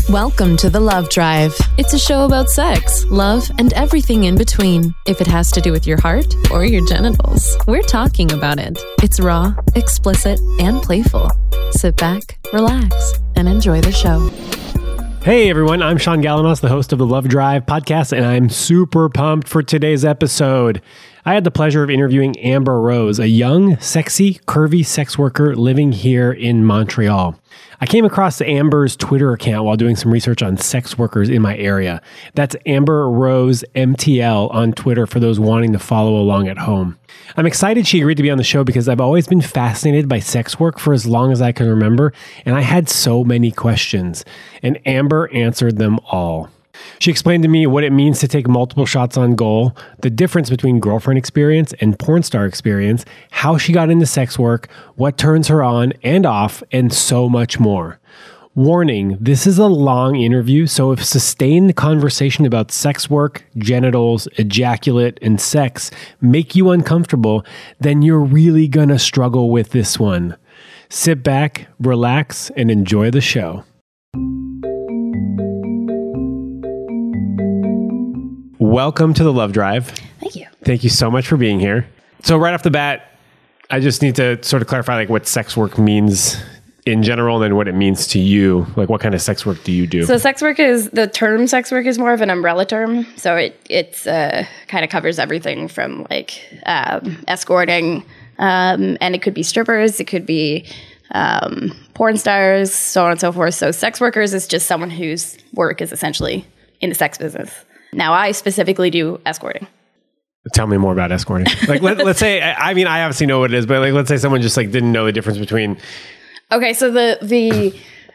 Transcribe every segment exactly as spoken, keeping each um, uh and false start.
Welcome to The Love Drive. It's a show about sex, love, and everything in between. If it has to do with your heart or your genitals, we're talking about it. It's raw, explicit, and playful. Sit back, relax, and enjoy the show. Hey everyone, I'm Sean Galanos, the host of the Love Drive podcast, and I'm super pumped for today's episode. I had the pleasure of interviewing Amber Rose, a young, sexy, curvy sex worker living here in Montreal. I came across Amber's Twitter account while doing some research on sex workers in my area. That's Amber Rose M T L on Twitter for those wanting to follow along at home. I'm excited she agreed to be on the show because I've always been fascinated by sex work for as long as I can remember, and I had so many questions, and Amber answered them all. She explained to me what it means to take multiple shots on goal, the difference between girlfriend experience and porn star experience, how she got into sex work, what turns her on and off, and so much more. Warning, this is a long interview, so if sustained conversation about sex work, genitals, ejaculate, and sex make you uncomfortable, then you're really gonna struggle with this one. Sit back, relax, and enjoy the show. Welcome to the Love Drive. Thank you. Thank you so much for being here. So right off the bat, I just need to sort of clarify like what sex work means in general and then what it means to you. Like what kind of sex work do you do? So sex work is, the term sex work is more of an umbrella term. So it it's uh, kind of covers everything from like um, escorting, um, and it could be strippers, it could be um, porn stars, so on and so forth. So sex workers is just someone whose work is essentially in the sex business. Now, I specifically do escorting. Tell me more about escorting. Like, let, let's say, I mean, I obviously know what it is, but like, let's say someone just like didn't know the difference between. Okay, so the the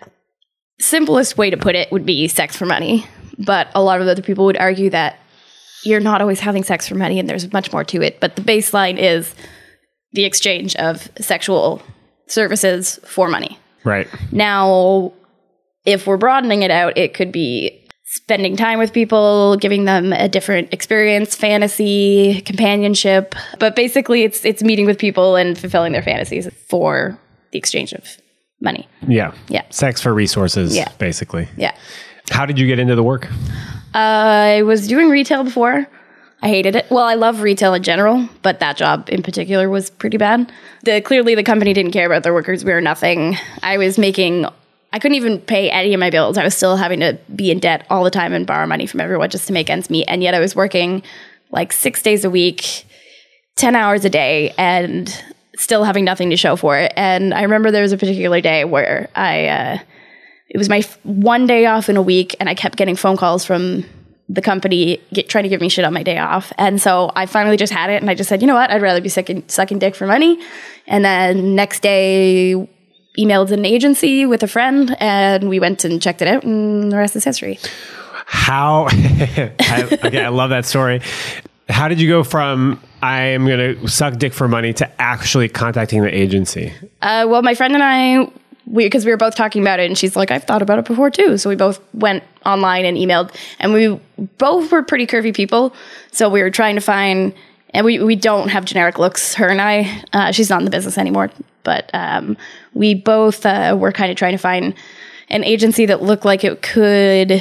simplest way to put it would be sex for money, but a lot of other people would argue that you're not always having sex for money, and there's much more to it. But the baseline is the exchange of sexual services for money. Right. Now, if we're broadening it out, it could be spending time with people, giving them a different experience, fantasy, companionship. But basically, it's it's meeting with people and fulfilling their fantasies for the exchange of money. Yeah. Yeah. Sex for resources, yeah. basically. Yeah. How did you get into the work? Uh, I was doing retail before. I hated it. Well, I love retail in general, but that job in particular was pretty bad. The Clearly, the company didn't care about their workers. We were nothing. I was making... I couldn't even pay any of my bills. I was still having to be in debt all the time and borrow money from everyone just to make ends meet. And yet I was working like six days a week, ten hours a day, and still having nothing to show for it. And I remember there was a particular day where I, uh, it was my f- one day off in a week, and I kept getting phone calls from the company get, trying to give me shit on my day off. And so I finally just had it, and I just said, you know what? I'd rather be sucking, sucking dick for money. And then next day, emailed an agency with a friend, and we went and checked it out, and the rest is history. How, I, okay, I love that story. How did you go from I am going to suck dick for money to actually contacting the agency? Uh, well, my friend and I, we because we were both talking about it, and she's like, I've thought about it before too. So we both went online and emailed, and we both were pretty curvy people. So we were trying to find, and we, we don't have generic looks, her and I. Uh, she's not in the business anymore. But um, we both uh, were kind of trying to find an agency that looked like it could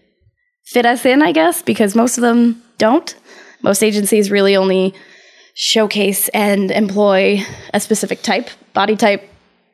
fit us in, I guess, because most of them don't. Most agencies really only showcase and employ a specific type, body type,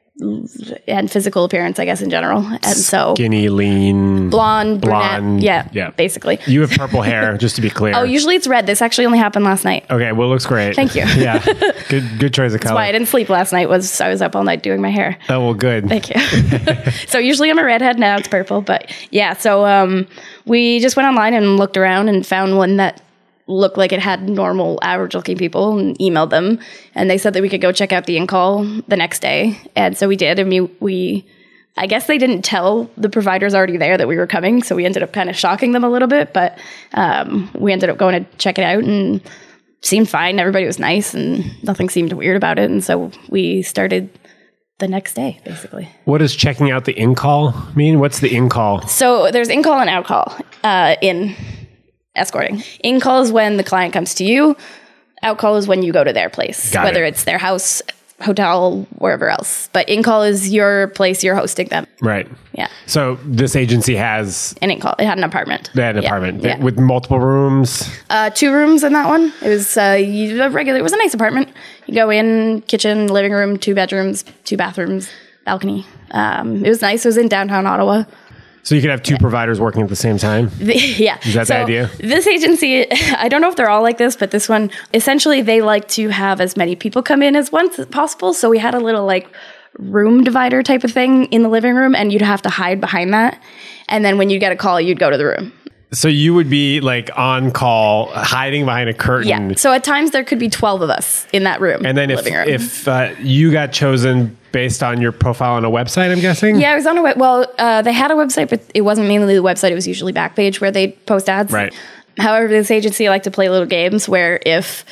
and physical appearance, I guess, in general. And so skinny, lean, blonde, blonde, brunette, yeah, yeah, basically. You have purple hair, just to be clear. Oh, usually it's red. This actually only happened last night. Okay, well, it looks great. Thank you. Yeah, good, good choice of That's color. why I didn't sleep last night. Was I was up all night doing my hair. Oh well, good. Thank you. So usually I'm a redhead, now it's purple, but yeah. So um, we just went online and looked around and found one that looked like it had normal, average-looking people, and emailed them, and they said that we could go check out the in-call the next day, and so we did, and we, we I guess they didn't tell the providers already there that we were coming, so we ended up kind of shocking them a little bit, but um, we ended up going to check it out, and seemed fine, everybody was nice, and nothing seemed weird about it, and so we started the next day, basically. What does checking out the in-call mean? What's the in-call? So there's in-call and out-call uh, in escorting. In-call is when the client comes to you. Out-call is when you go to their place, Got whether it. it's their house, hotel, wherever else. But in-call is your place. You're hosting them. Right. Yeah. So this agency has An in-call. It had an apartment. they had an Yeah. apartment Yeah. with multiple rooms. Uh, two rooms in that one. It was uh, you- a regular. It was a nice apartment. You go in, kitchen, living room, two bedrooms, two bathrooms, balcony. Um, it was nice. It was in downtown Ottawa. So you could have two providers working at the same time. The- yeah. Is that the idea? This agency, I don't know if they're all like this, but this one, essentially, they like to have as many people come in as once as possible. So we had a little like room divider type of thing in the living room, and you'd have to hide behind that. And then when you get a call, you'd go to the room. So you would be like on call, hiding behind a curtain. Yeah. So at times there could be twelve of us in that room. And then if living room. if uh, you got chosen based on your profile on a website, I'm guessing? Yeah, I was on a web. Well, uh, they had a website, but it wasn't mainly the website. It was usually Backpage where they'd post ads. Right. However, this agency liked to play little games where if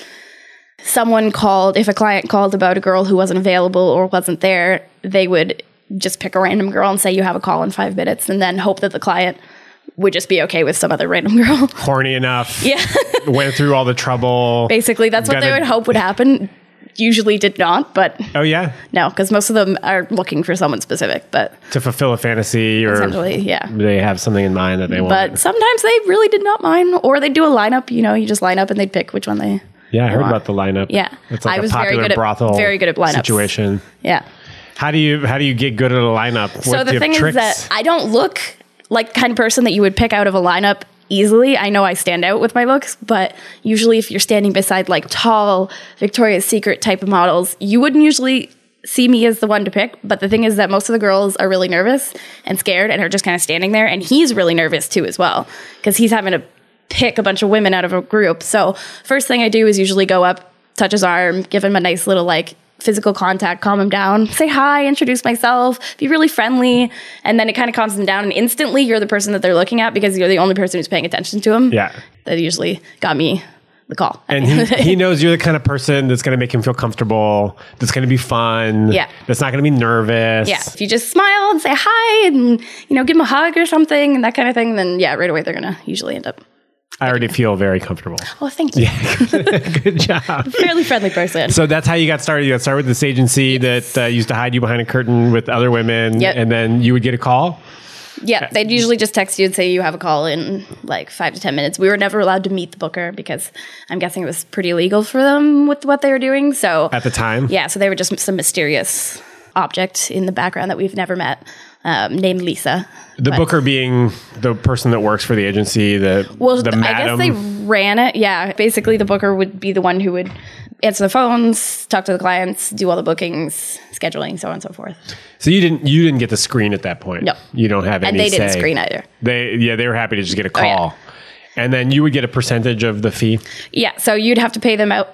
someone called, if a client called about a girl who wasn't available or wasn't there, they would just pick a random girl and say, you have a call in five minutes, and then hope that the client would just be okay with some other random girl. Horny enough. Yeah. Went through all the trouble. Basically, that's what Gotta- they would hope would happen. Usually did not, but Oh, yeah? no, because most of them are looking for someone specific, but To fulfill a fantasy or essentially, yeah. they have something in mind that they want. But sometimes they really did not mind, or they'd do a lineup. You know, you just line up and they'd pick which one they. Yeah, I heard want. about the lineup. Yeah. It's like I a was very popular good at- brothel very good at lineups. situation. Yeah. How do you how do you get good at a lineup? So What, do the you have thing tricks? is that I don't look like the kind of person that you would pick out of a lineup easily. I know I stand out with my looks, but usually if you're standing beside like tall Victoria's Secret type of models, you wouldn't usually see me as the one to pick. But the thing is that most of the girls are really nervous and scared and are just kind of standing there. And he's really nervous too as well, because he's having to pick a bunch of women out of a group. So first thing I do is usually go up, touch his arm, give him a nice little like physical contact, calm him down, say hi, introduce myself, be really friendly. And then it kind of calms them down. And instantly you're the person that they're looking at because you're the only person who's paying attention to him. Yeah. That usually got me the call. And he, he knows you're the kind of person that's going to make him feel comfortable, that's going to be fun, Yeah. that's not going to be nervous. Yeah. If you just smile and say hi and, you know, give them a hug or something and that kind of thing, then yeah, right away they're going to usually end up. I already feel very comfortable. Oh, thank you. Good job. Fairly friendly person. So that's how you got started. You got started with this agency that uh, used to hide you behind a curtain with other women, Yep. and then you would get a call. Yeah, they'd usually just text you and say you have a call in like five to ten minutes. We were never allowed to meet the booker because I'm guessing it was pretty illegal for them with what they were doing. So At the time? yeah, so they were just some mysterious object in the background that we've never met, um, named Lisa. The But- booker being the person that works for the agency, the Well, the I guess madam. they ran it. Yeah, basically the booker would be the one who would answer the phones, talk to the clients, do all the bookings, scheduling, so on and so forth. So you didn't you didn't get the screen at that point. No. You don't have any And they didn't say. screen either. They yeah they were happy to just get a Oh, yeah. call, and then you would get a percentage of the fee. Yeah, so you'd have to pay them out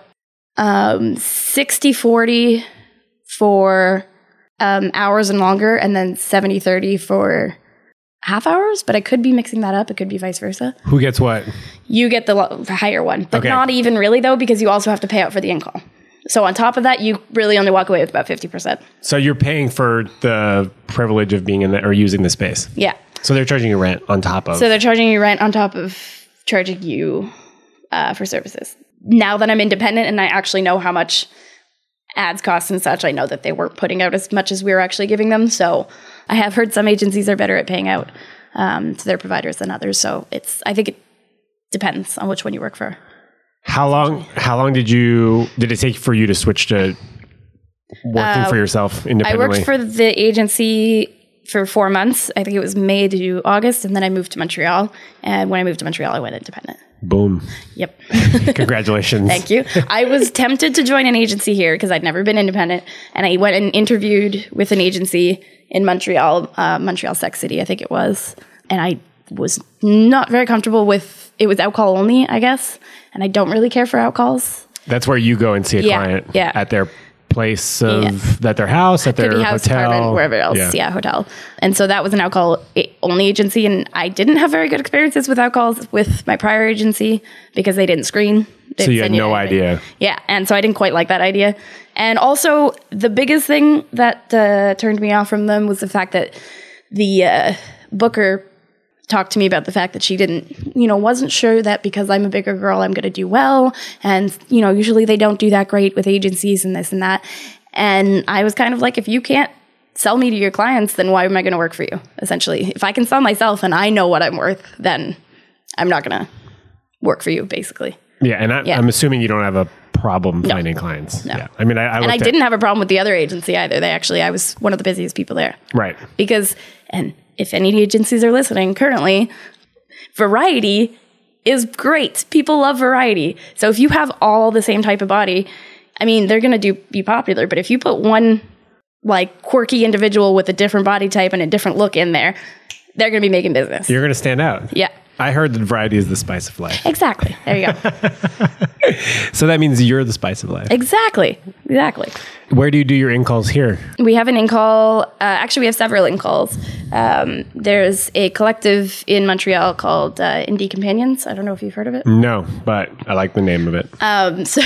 um, sixty forty for um, hours and longer, and then seventy thirty for half hours. But I could be mixing that up. It could be vice versa. Who gets what? You get the lo- higher one, but Okay. not even really, though, because you also have to pay out for the in-call. So on top of that, you really only walk away with about fifty percent. So you're paying for the privilege of being in the, or using the space. Yeah. So they're charging you rent on top of. So they're charging you rent on top of charging you uh, for services. Now that I'm independent and I actually know how much ads cost and such, I know that they weren't putting out as much as we were actually giving them. So I have heard some agencies are better at paying out um, to their providers than others. So it's, I think it depends on which one you work for. How long? How long did you did it take for you to switch to working Uh, for yourself I independently? worked for the agency for four months. I think it was May to August, and then I moved to Montreal. And when I moved to Montreal, I went independent. Boom! Yep. Congratulations. Thank you. I was tempted to join an agency here because I'd never been independent, and I went and interviewed with an agency in Montreal, uh, Montreal Sex City, I think it was, and I was not very comfortable with. It was outcall only, I guess, and I don't really care for outcalls. That's where you go and see a Yeah, client. yeah. At their place of at their house, at their Could be house, hotel, apartment, wherever else. Yeah. hotel. And so that was an outcall only agency, and I didn't have very good experiences with outcalls with my prior agency because they didn't screen. They So you didn't had send no anything. idea. Yeah, and so I didn't quite like that idea. And also, the biggest thing that uh, turned me off from them was the fact that the uh, booker talked to me about the fact that she didn't, you know, wasn't sure that because I'm a bigger girl, I'm going to do well. And, you know, usually they don't do that great with agencies and this and that. And I was kind of like, if you can't sell me to your clients, then why am I going to work for you? Essentially, if I can sell myself and I know what I'm worth, then I'm not going to work for you, basically. Yeah, and I, yeah. I'm assuming you don't have a problem no. finding clients. No. Yeah. I mean, I, I and I at, didn't have a problem with the other agency either. They actually, I was one of the busiest people there. Right. Because, and if any agencies are listening currently, variety is great. People love variety. So if you have all the same type of body, I mean, they're going to do be popular. But if you put one like quirky individual with a different body type and a different look in there, they're going to be making business. You're going to stand out. Yeah. I heard that variety is the spice of life. Exactly. There you go. So that means you're the spice of life. Exactly. Exactly. Where do you do your in-calls here? We have an in-call. Uh, actually, we have several in-calls. Um, there's a collective in Montreal called uh, Indie Companions. I don't know if you've heard of it. No, but I like the name of it. Um, so,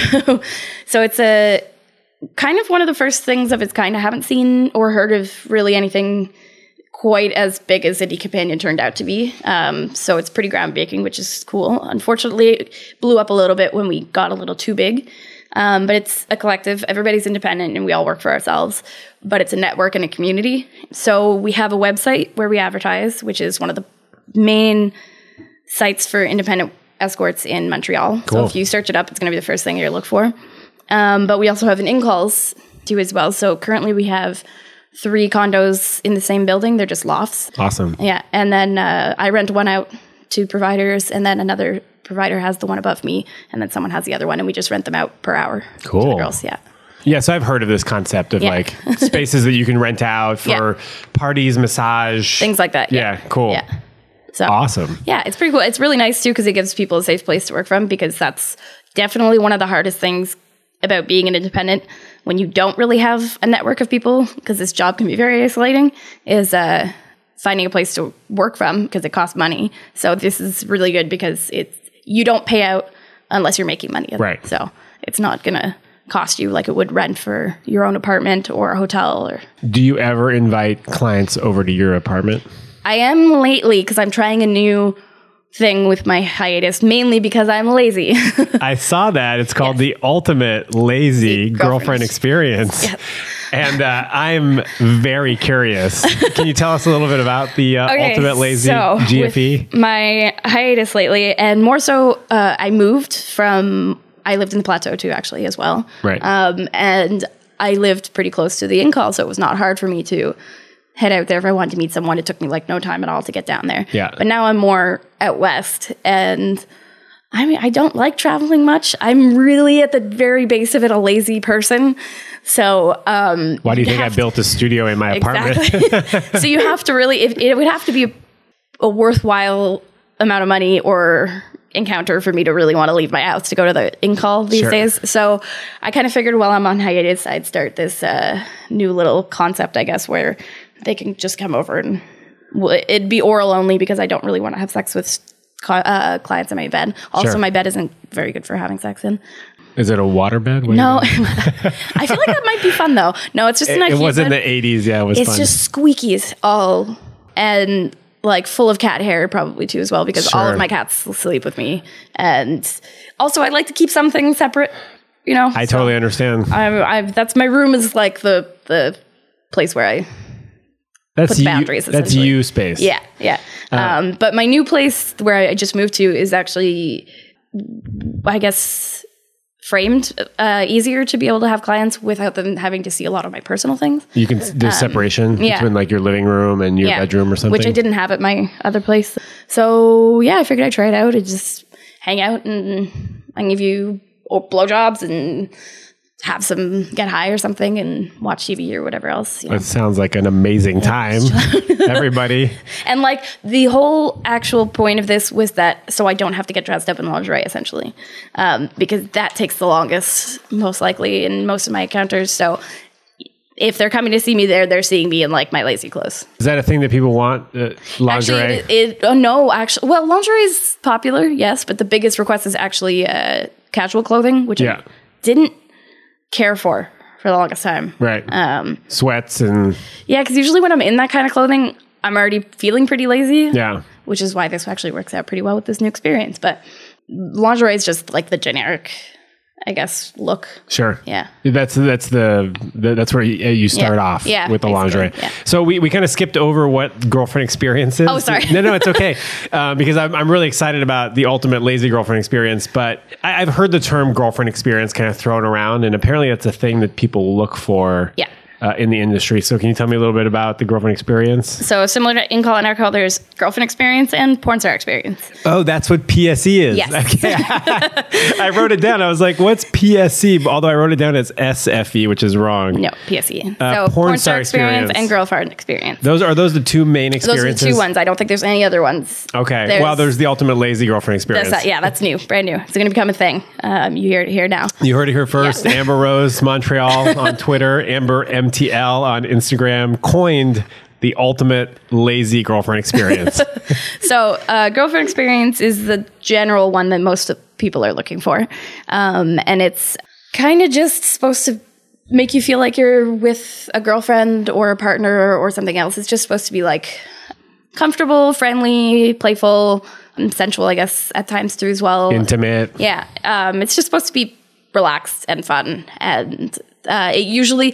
so it's a kind of one of the first things of its kind. I haven't seen or heard of really anything quite as big as Indie Companion turned out to be. Um, so it's pretty groundbreaking, which is cool. Unfortunately, it blew up a little bit when we got a little too big. Um, but it's a collective. Everybody's independent and we all work for ourselves. But it's a network and a community. So we have a website where we advertise, which is one of the main sites for independent escorts in Montreal. Cool. So if you search it up, it's going to be the first thing you look for. Um, but we also have an in-calls too as well. So currently we have three condos in the same building. They're just lofts. Awesome. Yeah. And then uh, I rent one out to providers, and then another provider has the one above me, and then someone has the other one, and we just rent them out per hour. Cool. To the girls. Yeah. Yeah, so I've heard of this concept of Yeah. like spaces that you can rent out for Yeah. parties, massage. Things like that. Yeah, cool. Yeah. So Awesome. Yeah, it's pretty cool. It's really nice too because it gives people a safe place to work from, because that's definitely one of the hardest things about being an independent when you don't really have a network of people, because this job can be very isolating, is uh, finding a place to work from, because it costs money. So this is really good because it's you don't pay out unless you're making money. Right. So it's not going to cost you like it would rent for your own apartment or a hotel. Or Do you ever invite clients over to your apartment? I am lately because I'm trying a new thing with my hiatus, mainly because I'm lazy. I saw that. It's called Yes. the Ultimate Lazy The Girlfriend, Girlfriend. Experience. Yes. And uh, I'm very curious. Can you tell us a little bit about the uh, Okay, Ultimate Lazy so G F E? with my hiatus lately, and more so, uh, I moved from, I lived in the Plateau too, actually, as well. Right. Um, and I lived pretty close to the in-call, so it was not hard for me to head out there if I wanted to meet someone. It took me like no time at all to get down there. Yeah. But now I'm more out west, and I mean, I don't like traveling much. I'm really at the very base of it a lazy person. So, um, Why do you you think I have built a studio in my apartment? Exactly. So you have to really, it, it would have to be a, a worthwhile amount of money or encounter for me to really want to leave my house to go to the in-call these Sure. days. So I kind of figured while I'm on hiatus, I'd start this uh, new little concept, I guess, where they can just come over and w- it'd be oral only because I don't really want to have sex with co- uh, clients in my bed. Also, Sure. my bed isn't very good for having sex in. Is it a waterbed? What No, do you mean? I feel like that might be fun though. No, it's just a It, nice it was in bed. the eighties. Yeah, it was It's fun. just squeaky as all, and like full of cat hair probably too as well, because all Sure. of my cats sleep with me. And also I like to keep some things separate, you know. I so totally understand. I'm, I'm, that's my room is like the the place where I That's put you, boundaries, That's essentially. you space. yeah yeah. Um, but my new place where I just moved to is actually, I guess, framed uh, easier to be able to have clients without them having to see a lot of my personal things. You can there's separation Um, yeah. between like your living room and your bedroom or something. Which I didn't have at my other place. So yeah, I figured I'd try it out and just hang out, and I can give you or blowjobs and have some get high or something and watch T V or whatever else. You know? It sounds like an amazing time. Everybody. And like the whole actual point of this was that so I don't have to get dressed up in lingerie essentially, um, because that takes the longest most likely in most of my encounters. So if they're coming to see me there, they're seeing me in like my lazy clothes. Is that a thing that people want? Uh, lingerie? Actually, it, it oh no, actually, well, lingerie is popular, yes, but the biggest request is actually uh, casual clothing, which Yeah. I didn't care for for the longest time. right. Um, Sweats and yeah, because usually when I'm in that kind of clothing, I'm already feeling pretty lazy. yeah. Which is why this actually works out pretty well with this new experience. But lingerie is just like the generic I guess, look. Sure. Yeah. That's that's the, the that's where you, you start Yeah. off Yeah, with the lingerie. yeah. So we, we kind of skipped over what girlfriend experience is. Oh, sorry. No, no, it's okay. um, because I'm, I'm really excited about the ultimate lazy girlfriend experience. But I, I've heard the term girlfriend experience kind of thrown around, and apparently it's a thing that people look for. Yeah. Uh, in the industry. So can you tell me a little bit about the girlfriend experience? So similar to in-call and out-call, there's girlfriend experience and porn star experience. Oh, that's what P S E is. Yes. Okay. I wrote it down. I was like, what's P S E? Although I wrote it down as S F E, which is wrong. No, P S E. Uh, so porn porn star star experience, experience. and girlfriend experience. Those are those the two main Those experiences? are the two ones. I don't think there's any other ones. Okay. well, there's the ultimate lazy girlfriend experience. That's, yeah, that's new, brand new. It's going to become a thing. Um, you hear it here now. You heard it here first. Yeah. Amber Rose Montreal on Twitter, Amber M T L on Instagram, coined the ultimate lazy girlfriend experience. So, uh, girlfriend experience is the general one that most people are looking for. Um, and it's kind of just supposed to make you feel like you're with a girlfriend or a partner or something else. It's just supposed to be like comfortable, friendly, playful, and sensual, I guess, at times too as well. Intimate. Yeah. Um, it's just supposed to be relaxed and fun. And uh, it usually,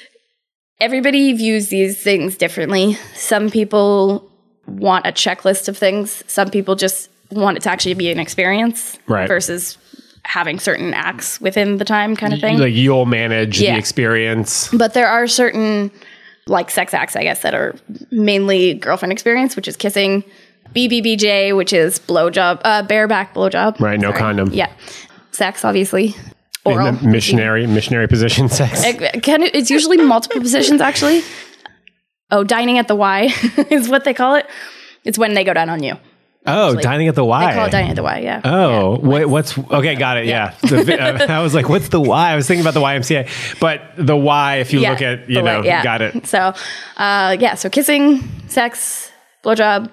everybody views these things differently. Some people want a checklist of things. Some people just want it to actually be an experience Right. versus having certain acts within the time kind of thing. Like you'll manage Yeah. the experience. But there are certain, like, sex acts, I guess, that are mainly girlfriend experience, which is kissing, B B B J, which is blowjob, uh, bareback blowjob. Right, no condom. Yeah. Sex, obviously. In Oral. the missionary, missionary position sex. It can, it's usually multiple positions, actually. Oh, dining at the Y is what they call it. It's when they go down on you. Oh, actually. dining at the Y. They call it dining at the Y, yeah. Oh, Yeah. wait, what's okay? Got it. Yeah, The vi- uh, I was like, "What's the Y?" I was thinking about the Y M C A, but the Y, if you Yeah, look at, you the know, way- yeah. got it. So, uh, yeah, so kissing, sex, blowjob,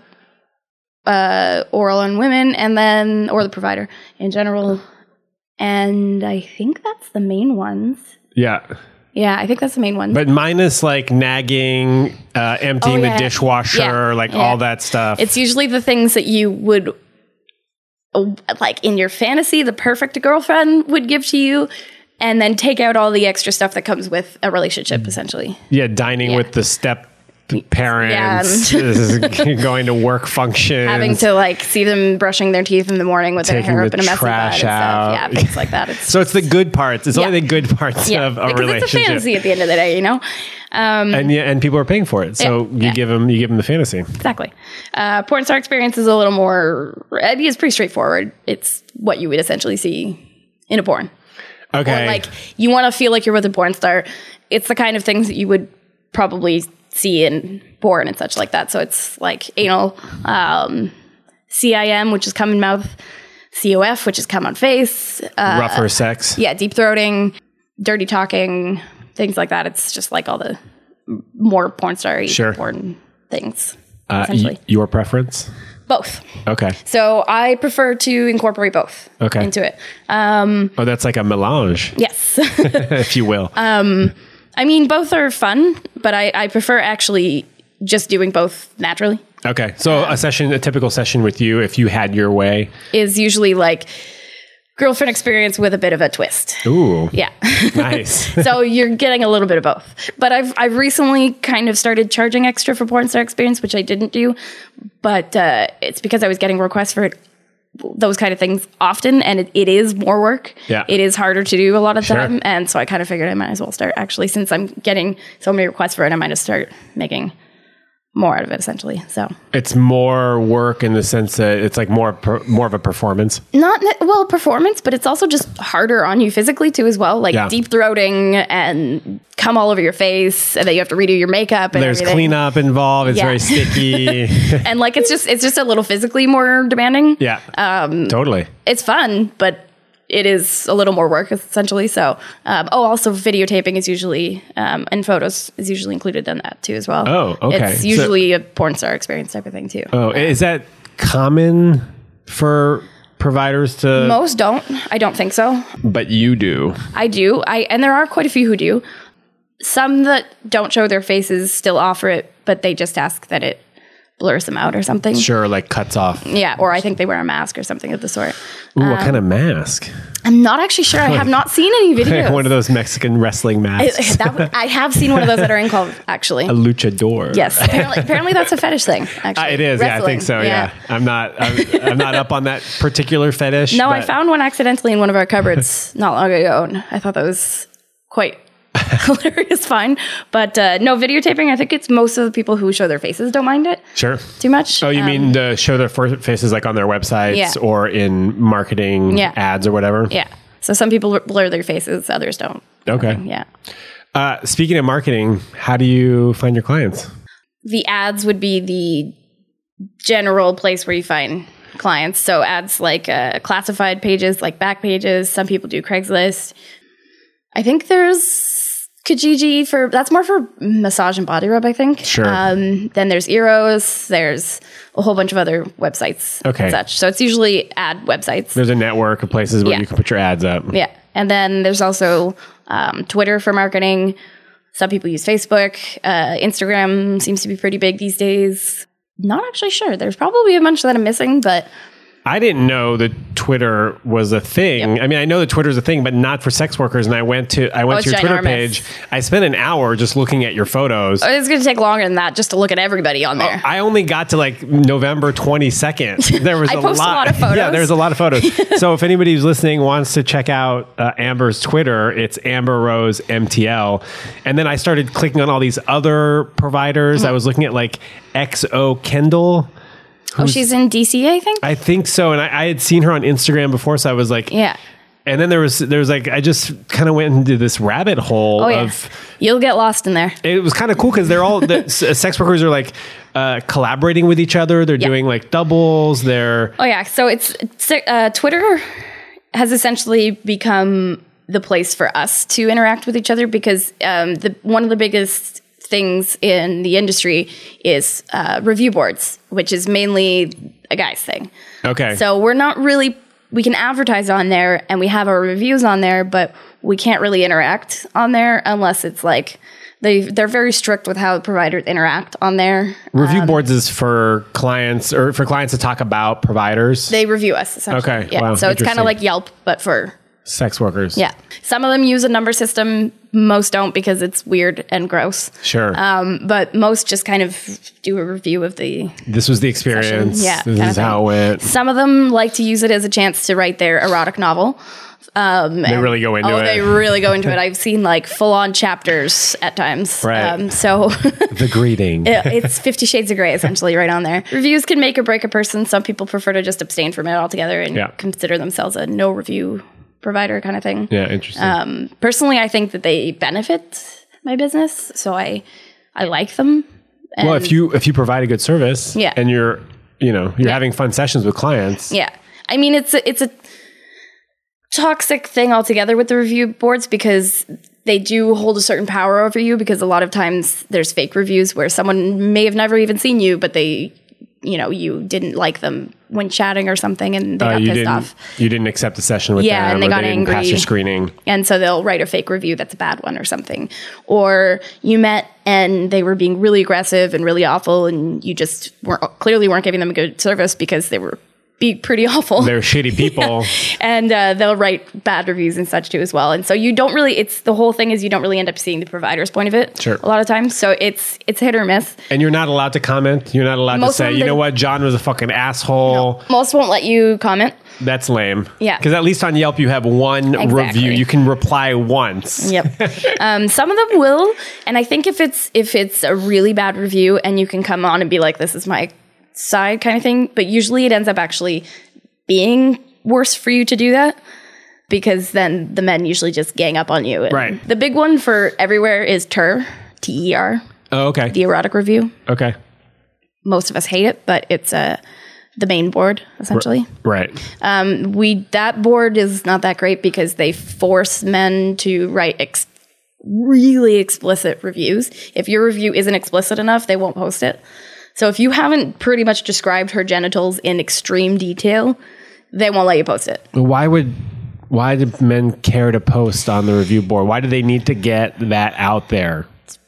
uh, oral on women, and then, or the provider in general. And I think that's the main ones. Yeah, Yeah, I think that's the main ones. but minus like nagging, uh, emptying Oh, yeah. the dishwasher, Yeah, like yeah. all that stuff. It's usually the things that you would, uh, like in your fantasy, the perfect girlfriend would give to you, and then take out all the extra stuff that comes with a relationship, essentially. yeah, dining Yeah. with the step parents, Yeah. this is going to work functions, Having to like see them brushing their teeth in the morning with their Taking hair the up in a messy bun and trash stuff. out. Yeah, things like that. It's So it's the good parts. It's Yeah. only the good parts yeah, of a because relationship. it's a fantasy at the end of the day, you know. Um, and yeah, and people are paying for it. So Yeah. you Yeah. give them, you give them the fantasy. Exactly. Uh, porn star experience is a little more. I mean, it's pretty straightforward. It's what you would essentially see in a porn. Okay. Or like you want to feel like you're with a porn star. It's the kind of things that you would probably see in porn and such like that. So it's like anal, um, C I M, which is cum in mouth, C O F, which is cum on face, uh, rougher sex. yeah, deep throating, dirty talking, things like that. It's just like all the more porn star Sure. porn things. Uh, essentially, y- your preference? both. Okay. So I prefer to incorporate both Okay. into it. Um, Oh, that's like a melange, yes. if you will. I mean, both are fun, but I, I prefer actually just doing both naturally. Okay. So a session, a typical session with you, if you had your way. Is usually like girlfriend experience with a bit of a twist. Ooh. Yeah. Nice. So you're getting a little bit of both. But I've I've recently kind of started charging extra for porn star experience, which I didn't do. But uh, it's because I was getting requests for it, those kind of things often, and it, it is more work. Yeah. It is harder to do a lot of Sure. time. And so I kind of figured I might as well start actually, since I'm getting so many requests for it, I might just start making more out of it essentially. So It's more work in the sense that it's like more per, more of a performance. not ne- well performance, but it's also just harder on you physically too as well. Like Yeah. deep throating and come all over your face, and then you have to redo your makeup. And There's everything. cleanup involved. It's Yeah. very sticky. And like it's just it's just a little physically more demanding. Yeah. Um, totally. It's fun, but it is a little more work essentially. So, um, oh, also videotaping is usually um, and photos is usually included in that too as well. Oh, okay. It's So- usually a porn star experience type of thing too. Oh, is that common for providers to? Most don't. I don't think so. But you do. I do. I and there are quite a few who do. Some that don't show their faces still offer it, but they just ask that it blurs them out or something. Sure, like cuts off. Yeah, or I think they wear a mask or something of the sort. Ooh, what kind of mask? I'm not actually sure. I have not seen any videos. One of those Mexican wrestling masks. I, that, I have seen one of those at our in club, actually. A luchador. Yes, apparently, apparently that's a fetish thing. Actually, Uh, it is. Yeah, I think so. Yeah, yeah. I'm not. I'm, I'm not up on that particular fetish. No, but I found one accidentally in one of our cupboards not long ago, and I thought that was quite hilarious. Fine, but uh, no videotaping. I think it's most of the people who show their faces don't mind it. Sure. Too much. Oh, you Um, mean to show their fir- faces like on their websites Yeah. or in marketing Yeah. ads or whatever? Yeah. So some people blur their faces, others don't. Okay. Yeah. Uh, speaking of marketing, how do you find your clients? The ads would be the general place where you find clients. So ads like uh, classified pages, like back pages. Some people do Craigslist. I think there's Kijiji for, that's more for massage and body rub, I think. Sure. Um, then there's Eros. There's a whole bunch of other websites Okay. and such. So it's usually ad websites. There's a network of places where Yeah. you can put your ads up. Yeah. And then there's also um, Twitter for marketing. Some people use Facebook. Uh, Instagram seems to be pretty big these days. Not actually sure. There's probably a bunch that I'm missing, but I didn't know that Twitter was a thing. Yep. I mean, I know that Twitter is a thing, but not for sex workers. And I went to I went Oh, to it's your Twitter ginormous. page. I spent an hour just looking at your photos. it's going to take longer than that just to look at everybody on there. I only got to like November twenty-second. There was I a post a lot. lot of photos. Yeah, there's a lot of photos. So if anybody who's listening wants to check out uh, Amber's Twitter, it's Amber Rose M T L. And then I started clicking on all these other providers. Mm-hmm. I was looking at like X O Kendall. Oh, she's in D C, I think? I think so. And I, I had seen her on Instagram before, so I was like, Yeah. And then there was there was like I just kind of went into this rabbit hole Oh, yeah. of. You'll get lost in there. It was kind of cool because they're all the s- sex workers are like uh, collaborating with each other. They're Yeah. doing like doubles. They're Oh, yeah. So it's, it's uh, Twitter has essentially become the place for us to interact with each other because um, the one of the biggest things in the industry is uh, review boards, which is mainly a guy's thing. okay. So we're not really, we can advertise on there and we have our reviews on there, but we can't really interact on there unless it's like, they, they're very strict with how providers interact on there. Review Um, boards is for clients or for clients to talk about providers. They review us, essentially. Okay, Yeah. wow, So it's kind interesting. of like Yelp, but for sex workers. yeah. Some of them use a number system. Most don't because it's weird and gross. Sure. Um, but most just kind of do a review of the this was the experience. Yeah, This kind is of how it thing. went. Some of them like to use it as a chance to write their erotic novel. Um, They really go into oh, it. they really go into it. I've seen like full on chapters at times. Right. Um, so The greeting. it- it's Fifty Shades of Grey essentially right on there. Reviews can make or break a person. Some people prefer to just abstain from it altogether and Yeah. consider themselves a no review provider kind of thing. Yeah, interesting. Um, personally, I think that they benefit my business, so I I like them. And well, if you if you provide a good service, Yeah. and you're you know you're Yeah. having fun sessions with clients, yeah, I mean it's a, it's a toxic thing altogether with the review boards because they do hold a certain power over you because a lot of times there's fake reviews where someone may have never even seen you, but they, you know, you didn't like them when chatting or something and they uh, got you pissed didn't off. you didn't accept the session with Yeah, them, and they or got they didn't pass angry. your screening. And so they'll write a fake review that's a bad one or something. Or you met and they were being really aggressive and really awful and you just weren't, clearly weren't giving them a good service because they were be pretty awful. They're shitty people. And uh, they'll write bad reviews and such too as well. And so you don't really, it's the whole thing is you don't really end up seeing the provider's point of it Sure. a lot of times. So it's it's hit or miss. And you're not allowed to comment. You're not allowed Most to of say, them, you they- know what, John was a fucking asshole. Most won't let you comment. That's lame. Yeah. Because at least on Yelp, you have one Exactly. review. You can reply once. Yep. um, some of them will, and I think if it's if it's a really bad review, and you can come on and be like, "This is my side," kind of thing. But usually, it ends up actually being worse for you to do that because then the men usually just gang up on you. And Right. The big one for everywhere is T E R, T E R, Oh, okay. the erotic review. Okay. Most of us hate it, but it's uh, the main board essentially. Right. Um, we that board is not that great because they force men to write ex- really explicit reviews. If your review isn't explicit enough, they won't post it. So if you haven't pretty much described her genitals in extreme detail, they won't let you post it. Why would why do men care to post on the review board? Why do they need to get that out there?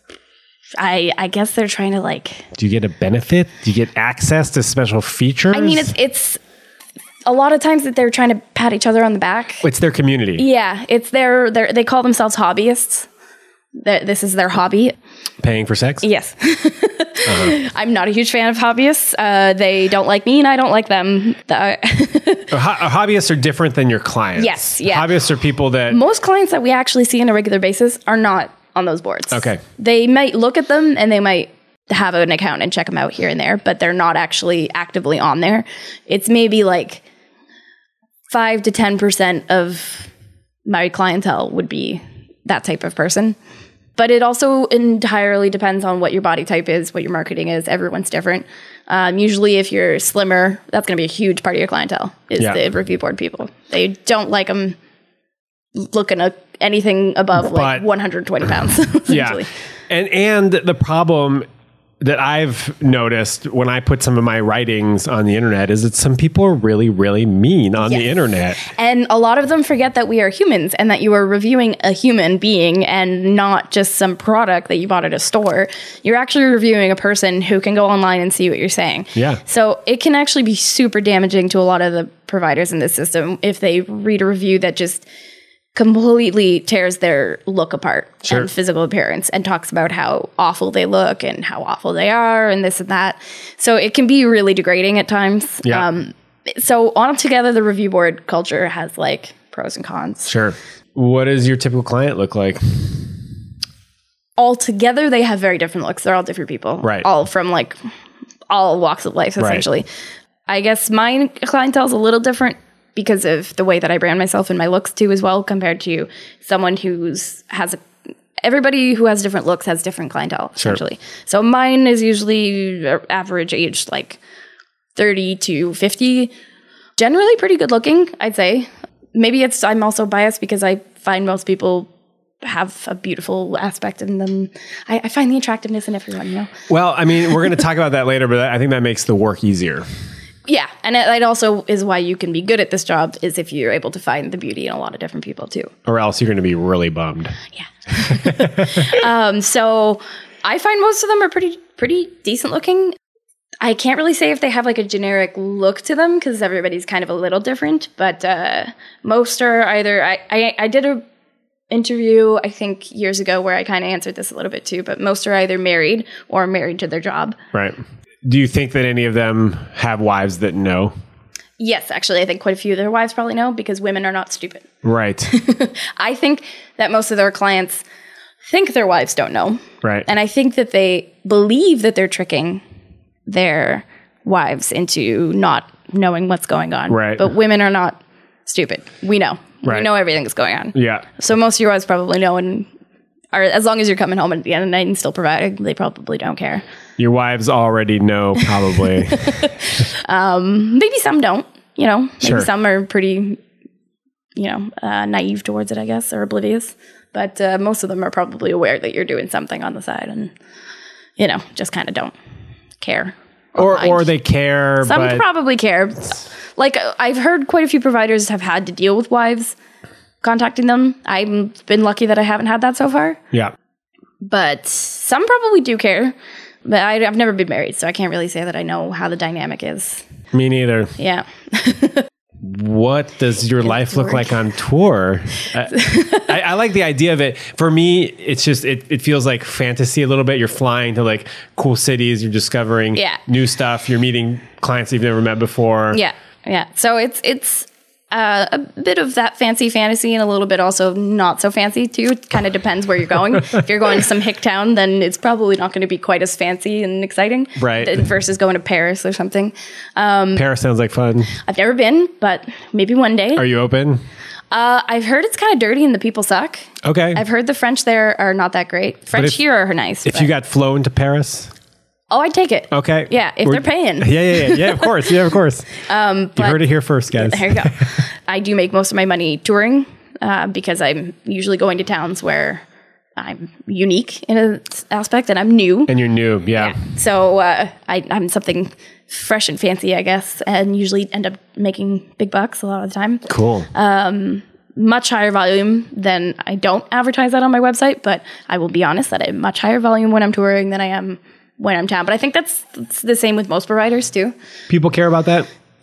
I I guess they're trying to like. Do you get a benefit? Do you get access to special features? I mean, it's it's a lot of times that they're trying to pat each other on the back. It's their community. Yeah, it's their, their they call themselves hobbyists. They're, this is their hobby. Paying for sex? Yes. uh-huh. I'm not a huge fan of hobbyists. Uh, they don't like me and I don't like them. The, Ho- hobbyists are different than your clients. Yes, yeah. Hobbyists are people that... Most clients that we actually see on a regular basis are not on those boards. Okay. They might look at them and they might have an account and check them out here and there, but they're not actually actively on there. It's maybe like five to ten percent of my clientele would be that type of person. But it also entirely depends on what your body type is, what your marketing is. Everyone's different. Um, usually if you're slimmer, that's going to be a huge part of your clientele is yeah. the review board people. They don't like them looking at anything above but, like one hundred twenty pounds. Yeah. And, and the problem that I've noticed when I put some of my writings on the internet is that some people are really, really mean on yes. the internet. And a lot of them forget that we are humans and that you are reviewing a human being and not just some product that you bought at a store. You're actually reviewing a person who can go online and see what you're saying. Yeah. So it can actually be super damaging to a lot of the providers in this system if they read a review that just completely tears their look apart sure. and physical appearance and talks about how awful they look and how awful they are and this and that. So it can be really degrading at times. Yeah. Um, so altogether, the review board culture has like pros and cons. Sure. What does your typical client look like? Altogether, they have very different looks. They're all different people. Right. All from like all walks of life, essentially. Right. I guess my clientele is a little different because of the way that I brand myself and my looks too as well, compared to someone who's has a, everybody who has different looks has different clientele, essentially. Sure. So mine is usually average age like thirty to fifty, generally pretty good looking, I'd say. Maybe it's, I'm also biased because I find most people have a beautiful aspect in them. I, I find the attractiveness in everyone, you know? Well, I mean, we're going to talk about that later, but I think that makes the work easier. Yeah, and it, it also is why you can be good at this job is if you're able to find the beauty in a lot of different people too. Or else you're going to be really bummed. Yeah. um, so I find most of them are pretty pretty decent looking. I can't really say if they have like a generic look to them because everybody's kind of a little different. But uh, most are either I, I I did a interview I think years ago where I kind of answered this a little bit too. But most are either married or married to their job. Right. Do you think that any of them have wives that know? Yes, actually, I think quite a few of their wives probably know because women are not stupid. Right. I think that most of their clients think their wives don't know. Right. And I think that they believe that they're tricking their wives into not knowing what's going on. Right. But women are not stupid. We know. Right. We know everything that's going on. Yeah. So most of your wives probably know and are, as long as you're coming home at the end of the night and still providing, they probably don't care. Your wives already know, probably. um, maybe some don't, you know. Maybe sure. some are pretty, you know, uh, naive towards it, I guess, or oblivious. But uh, most of them are probably aware that you're doing something on the side and, you know, just kind of don't care. Or or, or they care, Some but probably care. Like, I've heard quite a few providers have had to deal with wives contacting them. I've been lucky that I haven't had that so far. Yeah. But some probably do care. But I, I've never been married, so I can't really say that I know how the dynamic is. Me neither. Yeah. What does your life look like on tour? I, I, I like the idea of it. For me, it's just, it, it feels like fantasy a little bit. You're flying to like cool cities. You're discovering yeah. new stuff. You're meeting clients you've never met before. Yeah. Yeah. So it's, it's, Uh, a bit of that fancy fantasy and a little bit also not so fancy too. It kind of depends where you're going. If you're going to some hick town, then it's probably not going to be quite as fancy and exciting. Right. Versus going to Paris or something. Um, Paris sounds like fun. I've never been, but maybe one day. Are you open? Uh, I've heard it's kind of dirty and the people suck. Okay. I've heard the French there are not that great. French if, here are nice. If but. you got flown to Paris? Oh, I'd take it. Okay. Yeah, if We're, they're paying. Yeah, yeah, yeah. Yeah, of course. Yeah, of course. um, you heard it here first, guys. There you go. I do make most of my money touring uh, because I'm usually going to towns where I'm unique in an aspect and I'm new. And you're new, yeah. yeah. So uh, I, I'm something fresh and fancy, I guess, and usually end up making big bucks a lot of the time. Cool. Um, much higher volume than I don't advertise that on my website, but I will be honest that I'm much higher volume when I'm touring than I am when I'm down. But I think that's, that's the same with most providers too. People care about that?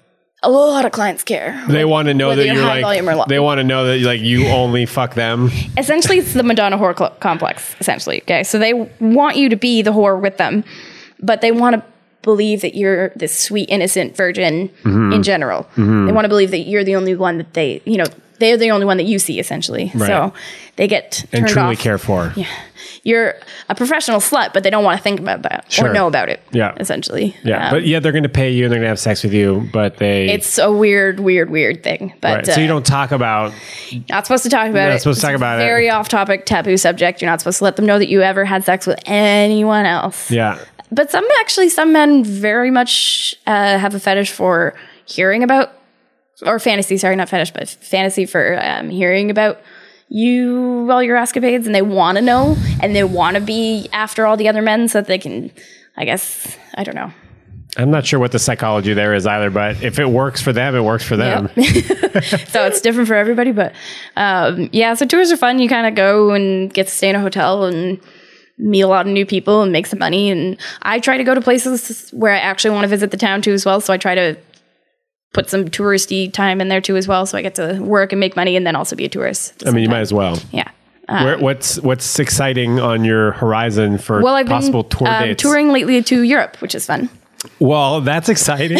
a lot of clients care. They want to know whether that you're you're high volume or low. like, they want to know that like you only fuck them. Essentially, it's the Madonna whore cl- complex, essentially. Okay. So they want you to be the whore with them, but they want to believe that you're this sweet, innocent virgin mm-hmm. in general. Mm-hmm. They want to believe that you're the only one that they, you know, they're the only one that you see, essentially. Right. So they get turned and truly off. care for. Yeah. You're a professional slut, but they don't want to think about that sure. or know about it. Yeah. Essentially. Yeah. Um, but yeah, they're going to pay you and they're going to have sex with you, but they. It's a weird, weird, weird thing. But right. So you don't talk about. Not supposed to talk about You're it. not supposed to talk about very it. Very off topic, taboo subject. You're not supposed to let them know that you ever had sex with anyone else. Yeah. But some, actually, some men very much uh, have a fetish for hearing about, or fantasy, sorry, not fetish, but fantasy for um, hearing about you, all your escapades, and they want to know, and they want to be after all the other men so that they can, I guess, I don't know. I'm not sure what the psychology there is either, but if it works for them, it works for them. Yep. So it's different for everybody, but um, yeah, so tours are fun. You kind of go and get to stay in a hotel and meet a lot of new people and make some money. And I try to go to places where I actually want to visit the town too as well. So I try to put some touristy time in there too as well. So I get to work and make money and then also be a tourist. I mean, you might as well. Yeah. Um, Where, what's what's exciting on your horizon for well, I've possible been, tour um, dates? touring lately to Europe, which is fun. Well, that's exciting.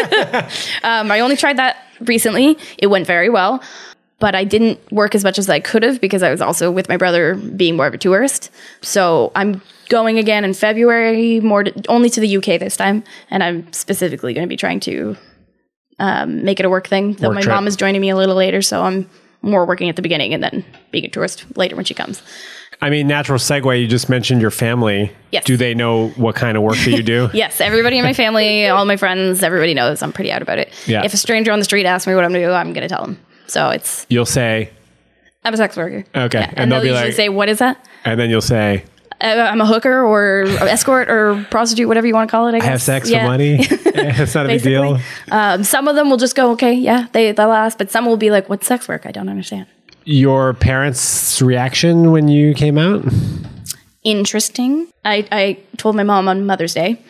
um, I only tried that recently. It went very well. But I didn't work as much as I could have because I was also with my brother being more of a tourist. So I'm going again in February, more to, only to the U K this time. And I'm specifically going to be trying to um, make it a work thing. Though work my trip. mom is joining me a little later, so I'm more working at the beginning and then being a tourist later when she comes. I mean, natural segue, you just mentioned your family. Yes. Do they know what kind of work that you do? Yes, everybody in my family, all my friends, everybody knows I'm pretty out about it. Yeah. If a stranger on the street asks me what I'm going to do, I'm going to tell them. So it's... You'll say... I'm a sex worker. Okay. Yeah. And, And, they'll, they'll be usually like... say, what is that? And then you'll say... Uh, I'm a hooker or escort or prostitute, whatever you want to call it, I guess. I have sex Yeah. for money. It's not a big deal. Um, some of them will just go, okay, yeah, they, they'll ask. But some will be like, what's sex work? I don't understand. Your parents' reaction when you came out? Interesting. I, I told my mom on Mother's Day.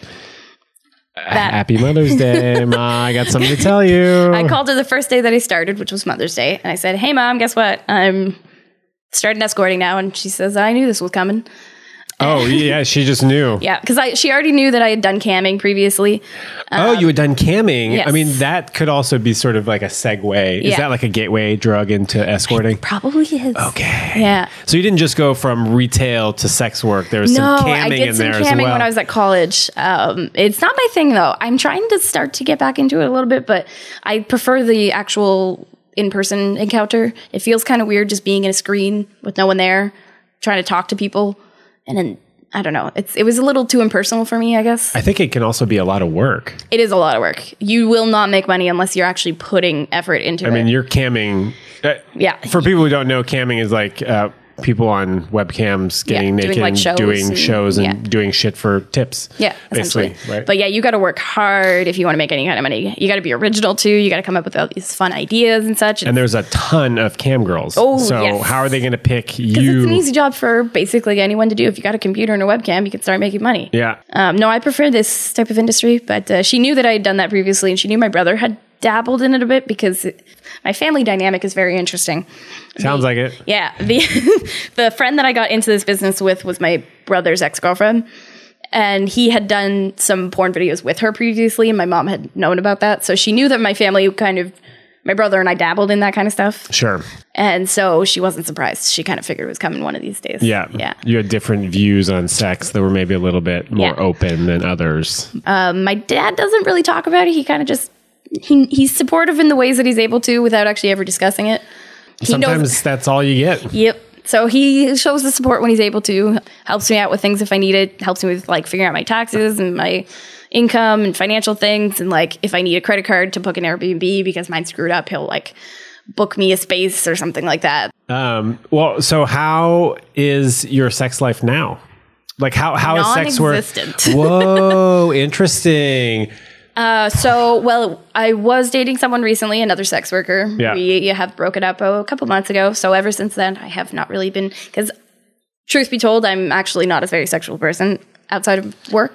That Happy Mother's Day, Ma. I got something to tell you. I called her the first day that I started, which was Mother's Day. And I said, hey, Mom, guess what? I'm starting escorting now. And she says, I knew this was coming. Oh, yeah, she just knew. Yeah, because I she already knew that I had done camming previously. Um, Oh, you had done camming. yes. I mean, that could also be sort of like a segue. Is Yeah. that like a gateway drug into escorting? Probably is. Okay. Yeah. So you didn't just go from retail to sex work. There was No, some I camming did in some there camming as well. when I was at college. Um, it's not my thing, though. I'm trying to start to get back into it a little bit, but I prefer the actual in-person encounter. It feels kind of weird just being in a screen with no one there, trying to talk to people, and then I don't know. It's it was a little too impersonal for me, I guess. I think it can also be a lot of work. It is a lot of work. You will not make money unless you're actually putting effort into I it. mean, you're camming. Uh, Yeah. For people who don't know, camming is like uh, people on webcams getting Yeah, doing, naked like, and shows doing and- shows and yeah. doing shit for tips. Yeah, essentially. basically. Right? But yeah, you got to work hard if you want to make any kind of money. You got to be original too. You got to come up with all these fun ideas and such. and there's a ton of cam girls. Oh, so yes. how are they going to pick Because you? it's an easy job for basically anyone to do. If you got a computer and a webcam, you can start making money. Yeah. Um, no, I prefer this type of industry, but uh, she knew that I had done that previously, and she knew my brother had dabbled in it a bit because it, my family dynamic is very interesting. Sounds The- like it. Yeah. The the friend that I got into this business with was my brother's ex-girlfriend. And he had done some porn videos with her previously, and my mom had known about that. So she knew that my family kind of, my brother and I dabbled in that kind of stuff. Sure. And so she wasn't surprised. She kind of figured it was coming one of these days. Yeah. Yeah. You had different views on sex that were maybe a little bit more Yeah. open than others. Um, my dad doesn't really talk about it. He kind of just, he, he's supportive in the ways that he's able to without actually ever discussing it. He Sometimes knows, that's all you get. Yep. So he shows the support when he's able to, helps me out with things if I need it, helps me with like figuring out my taxes and my income and financial things. And like if I need a credit card to book an Airbnb because mine's screwed up, he'll like book me a space or something like that. Um, well, so how is your sex life now? Like how, how is sex work? Non-existent. Whoa, interesting. Uh, so, well, I was dating someone recently, another sex worker. Yeah. We have broken up oh, a couple months ago. So ever since then, I have not really been, because truth be told, I'm actually not a very sexual person outside of work.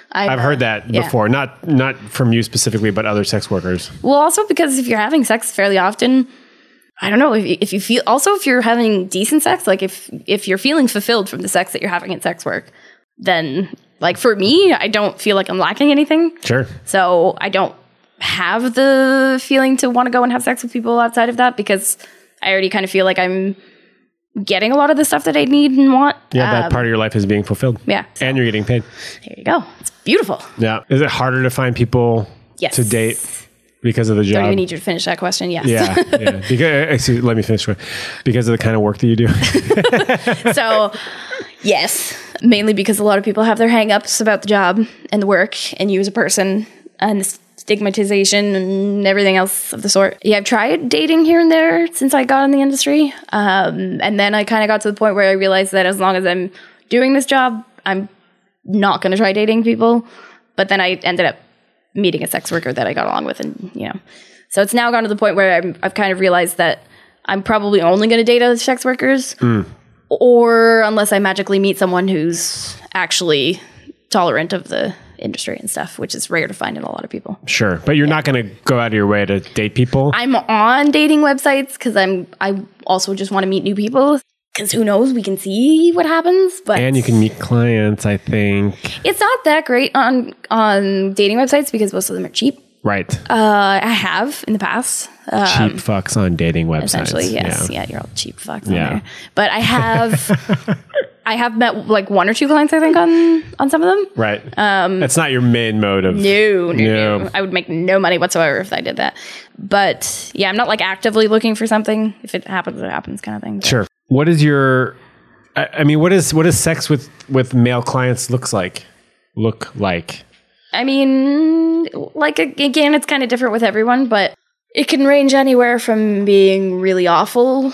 I'm, I've heard that yeah. before. Not not from you specifically, but other sex workers. Well, also because if you're having sex fairly often, I don't know if you, if you feel. Also, if you're having decent sex, like if if you're feeling fulfilled from the sex that you're having in sex work, then like for me, I don't feel like I'm lacking anything. Sure. So I don't have the feeling to want to go and have sex with people outside of that because I already kind of feel like I'm getting a lot of the stuff that I need and want. Yeah, that Um, part of your life is being fulfilled. Yeah. And you're getting paid. There you go. It's beautiful. Yeah. Is it harder to find people Yes. to date because of the job? Don't even need you to finish that question. Yes. Yeah, yeah. Because, excuse, let me finish. Because of the kind of work that you do. So, yes, mainly because a lot of people have their hang-ups about the job and the work and you as a person and the stigmatization and everything else of the sort. Yeah, I've tried dating here and there since I got in the industry. Um, and then I kind of got to the point where I realized that as long as I'm doing this job, I'm not going to try dating people. But then I ended up meeting a sex worker that I got along with, and you know, so it's now gone to the point where I'm, I've kind of realized that I'm probably only going to date other sex workers, mm. or unless I magically meet someone who's actually tolerant of the industry and stuff, which is rare to find in a lot of people. Sure, but you're yeah. not going to go out of your way to date people. I'm on dating websites because I'm. I also just want to meet new people. Because who knows, we can see what happens. But and you can meet clients, I think. It's not that great on on dating websites because most of them are cheap. Right. Uh, I have in the past. Um, cheap fucks on dating websites. Essentially, yes. Yeah, yeah you're all cheap fucks yeah. on there. But I have I have met like one or two clients, I think, on, on some of them. Right. Um, That's not your main mode of... No, no, no, no. I would make no money whatsoever if I did that. But yeah, I'm not like actively looking for something. If it happens, it happens kind of thing. But. Sure. What is your... I, I mean, what is what does sex with, with male clients looks like? Look like? I mean, like, again, it's kind of different with everyone, but it can range anywhere from being really awful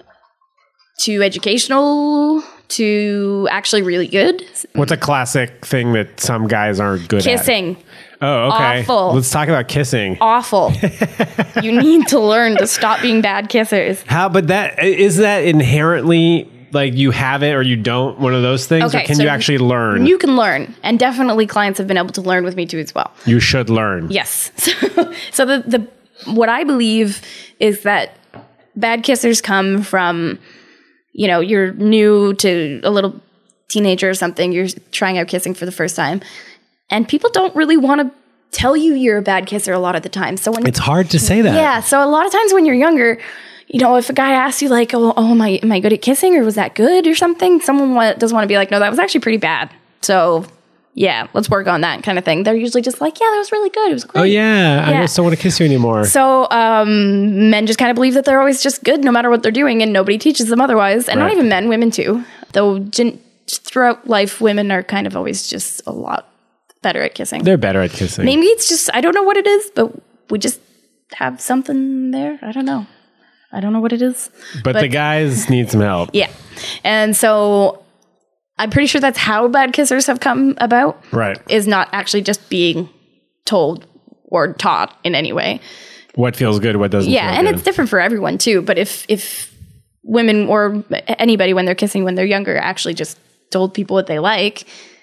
to educational to actually really good. What's a classic thing that some guys aren't good Kissing. at? Kissing. Oh, okay. Awful. Let's talk about kissing. Awful. You need to learn to stop being bad kissers. How, but that, is that inherently... like you have it or you don't, one of those things? Okay, or can so you actually learn? You can learn. And definitely clients have been able to learn with me too as well. You should learn. Yes. So, so the, the what I believe is that bad kissers come from, you know, you're new to a little teenager or something. You're trying out kissing for the first time. And people don't really want to tell you you're a bad kisser a lot of the time. So when it's hard to say that. Yeah. So a lot of times when you're younger... You know, if a guy asks you like, oh, oh, am I am I good at kissing or was that good or something? Someone wa- doesn't want to be like, no, that was actually pretty bad. So, yeah, let's work on that kind of thing. They're usually just like, yeah, that was really good. It was great. Oh, yeah. yeah. I just don't want to kiss you anymore. So, um, men just kind of believe that they're always just good no matter what they're doing and nobody teaches them otherwise. And right. not even men, women too. Though gen- throughout life, women are kind of always just a lot better at kissing. They're better at kissing. Maybe it's just, I don't know what it is, but we just have something there. I don't know. I don't know what it is. But, but the guys need some help. Yeah. And so I'm pretty sure that's how bad kissers have come about. Right. Is not actually just being told or taught in any way. What feels good, what doesn't yeah, feel and good. it's different for everyone too. But if if women or anybody when they're kissing when they're younger actually just told people what they like,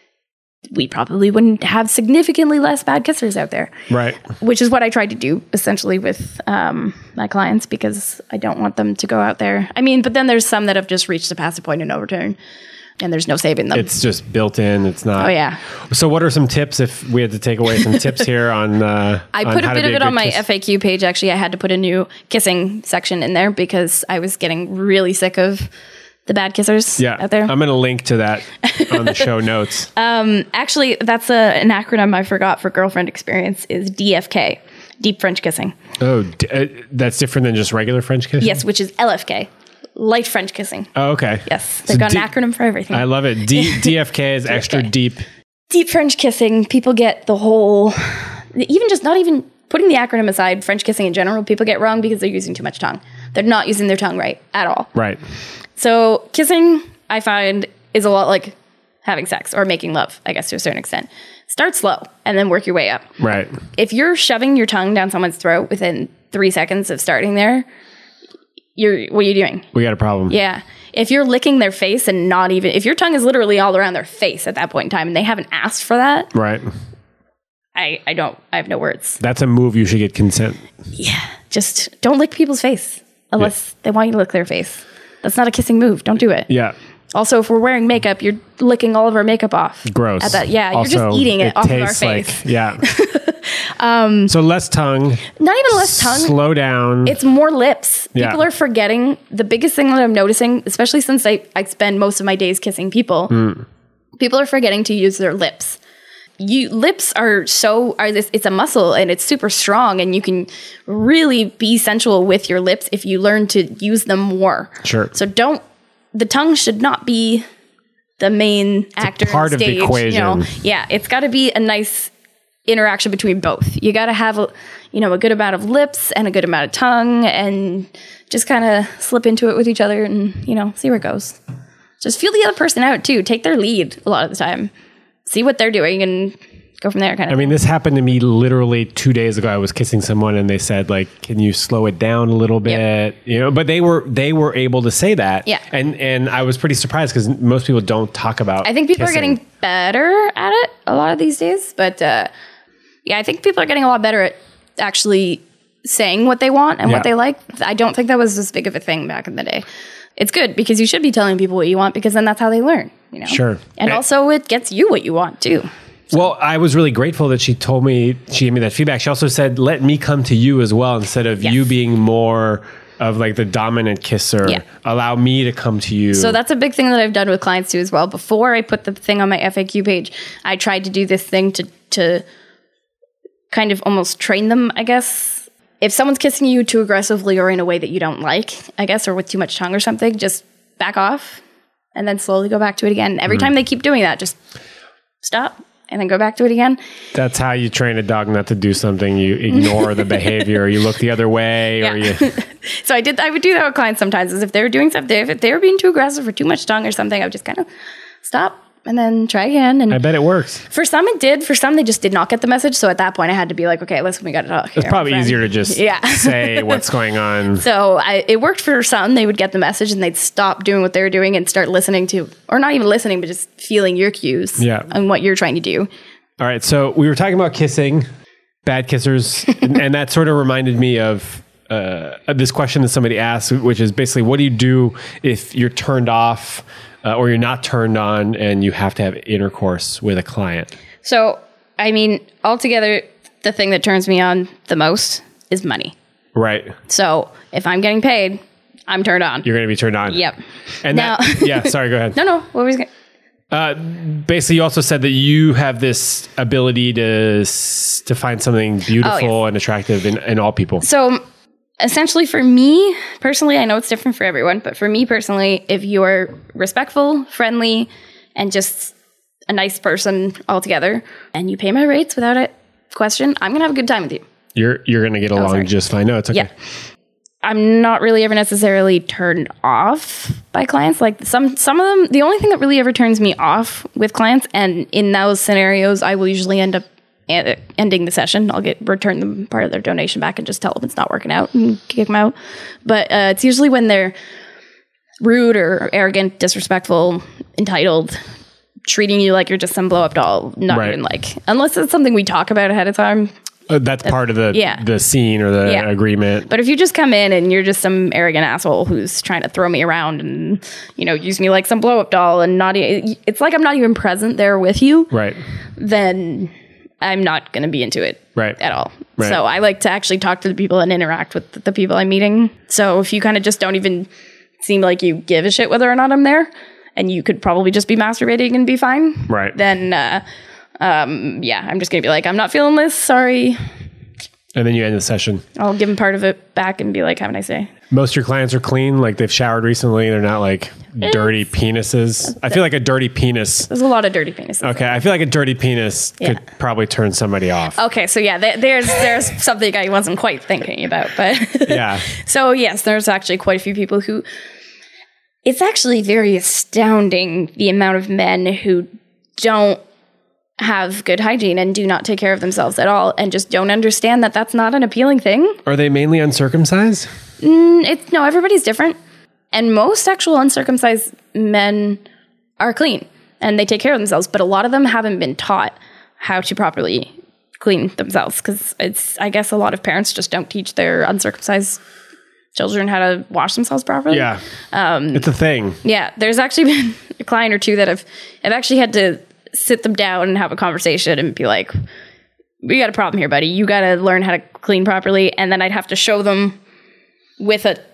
we probably wouldn't have significantly less bad kissers out there. Right. Which is what I tried to do essentially with um, my clients because I don't want them to go out there. I mean, but then there's some that have just reached the past point of no return and there's no saving them. It's just built in. It's not. Oh, yeah. So what are some tips if we had to take away some tips here on uh, I on put a how bit to of be it on good my kiss- F A Q page. Actually, I had to put a new kissing section in there because I was getting really sick of the bad kissers yeah, out there. I'm going to link to that on the show notes. Um, actually, that's a, an acronym I forgot for girlfriend experience is D F K, deep French kissing. Oh, d- uh, that's different than just regular French kissing? Yes, which is L F K, light French kissing. Oh, okay. Yes, they've So got D- an acronym for everything. I love it. D- DFK is extra deep. Deep French kissing, people get the whole, even just not even putting the acronym aside, French kissing in general, people get wrong because they're using too much tongue. They're not using their tongue right at all. Right. So kissing, I find, is a lot like having sex or making love, I guess, to a certain extent. Start slow and then work your way up. Right. If you're shoving your tongue down someone's throat within three seconds of starting there, you're what are you doing? We got a problem. Yeah. if you're licking their face and not even, if your tongue is literally all around their face at that point in time and they haven't asked for that, Right. I, I don't, I have no words. That's a move you should get consent. Yeah. Just don't lick people's face unless yeah. they want you to lick their face. That's not a kissing move. Don't do it. Yeah. Also, if we're wearing makeup, you're licking all of our makeup off. Gross. At that, yeah, also, you're just eating it, it off of our tastes face. Like, yeah. um, so less tongue. Not even less tongue. Slow down. It's more lips. Yeah. People are forgetting. The biggest thing that I'm noticing, especially since I, I spend most of my days kissing people, mm. people are forgetting to use their lips. You lips are so are this it's a muscle and it's super strong, and you can really be sensual with your lips if you learn to use them more. Sure. So don't the tongue should not be the main it's actor part on stage, of the equation. You know? Yeah, it's got to be a nice interaction between both. You got to have a you know a good amount of lips and a good amount of tongue, and just kind of slip into it with each other, and you know see where it goes. Just feel the other person out too. Take their lead a lot of the time. See what they're doing and go from there. Kind of. I mean, thing. This happened to me literally two days ago. I was kissing someone and they said, like, "Can you slow it down a little bit?" Yep. You know, but they were they were able to say that. Yeah. And and I was pretty surprised because most people don't talk about. I think people kissing. are getting better at it a lot of these days, but uh, yeah, I think people are getting a lot better at actually saying what they want and yeah. what they like. I don't think that was as big of a thing back in the day. It's good because you should be telling people what you want because then that's how they learn. You know? Sure. And, and also it gets you what you want too. So. Well, I was really grateful that she told me, she gave me that feedback. She also said, let me come to you as well instead of yes. you being more of like the dominant kisser. Yeah. Allow me to come to you. So that's a big thing that I've done with clients too as well. Before I put the thing on my F A Q page, I tried to do this thing to to kind of almost train them, I guess. If someone's kissing you too aggressively or in a way that you don't like, I guess, or with too much tongue or something, just back off and then slowly go back to it again. Every mm. time they keep doing that, just stop and then go back to it again. That's how you train a dog not to do something. You ignore the behavior, you look the other way, yeah. or you. So I did. I would do that with clients sometimes. Is if they were doing something, if they were being too aggressive or too much tongue or something, I would just kind of stop and then try again. And I bet it works. For some, it did. For some, they just did not get the message. So at that point, I had to be like, okay, listen, we got to talk. It's probably easier to just yeah. say what's going on. So I, it worked for some. They would get the message and they'd stop doing what they were doing and start listening to, or not even listening, but just feeling your cues yeah. and what you're trying to do. All right. So we were talking about kissing, bad kissers, and, and that sort of reminded me of uh, this question that somebody asked, which is basically, what do you do if you're turned off Uh, or you're not turned on and you have to have intercourse with a client? So, I mean, altogether, the thing that turns me on the most is money. Right. So, if I'm getting paid, I'm turned on. You're going to be turned on. Yep. And now, that, yeah, sorry, go ahead. No, no. What was going uh, basically, you also said that you have this ability to to find something beautiful oh, yes. and attractive in, in all people. So, essentially, for me personally, I know it's different for everyone, but for me personally, if you're respectful, friendly, and just a nice person altogether, and you pay my rates without a question, I'm gonna have a good time with you. You're you're gonna get along oh, just fine. No, it's okay. Yeah. I'm not really ever necessarily turned off by clients. Like some some of them, the only thing that really ever turns me off with clients, and in those scenarios, I will usually end up ending the session. I'll get return them part of their donation back and just tell them it's not working out and kick them out. But uh, it's usually when they're rude or arrogant, disrespectful, entitled, treating you like you're just some blow up doll. Not right. even like, unless it's something we talk about ahead of time. Uh, that's uh, part of the yeah. the scene or the yeah. agreement. But if you just come in and you're just some arrogant asshole who's trying to throw me around and, you know, use me like some blow up doll and not, e- it's like I'm not even present there with you. Right. Then I'm not going to be into it right. at all. Right. So I like to actually talk to the people and interact with the people I'm meeting. So if you kind of just don't even seem like you give a shit whether or not I'm there, and you could probably just be masturbating and be fine, right? Then, uh, um, yeah, I'm just going to be like, I'm not feeling this. Sorry. And then you end the session. I'll give them part of it back and be like, have a nice day. Most of your clients are clean. Like they've showered recently. They're not like it's, dirty penises. I feel like a dirty penis. There's a lot of dirty penises. Okay. I feel like a dirty penis yeah. could probably turn somebody off. Okay. So yeah, th- there's, there's something I wasn't quite thinking about, but yeah. So yes, there's actually quite a few people who, it's actually very astounding the amount of men who don't have good hygiene and do not take care of themselves at all and just don't understand that that's not an appealing thing. Are they mainly uncircumcised? Mm, it's no, everybody's different. And most actual uncircumcised men are clean and they take care of themselves, but a lot of them haven't been taught how to properly clean themselves because it's, I guess a lot of parents just don't teach their uncircumcised children how to wash themselves properly. Yeah. Um, it's a thing. Yeah. There's actually been a client or two that have, I've actually had to sit them down and have a conversation and be like, we got a problem here, buddy. You got to learn how to clean properly. And then I'd have to show them with a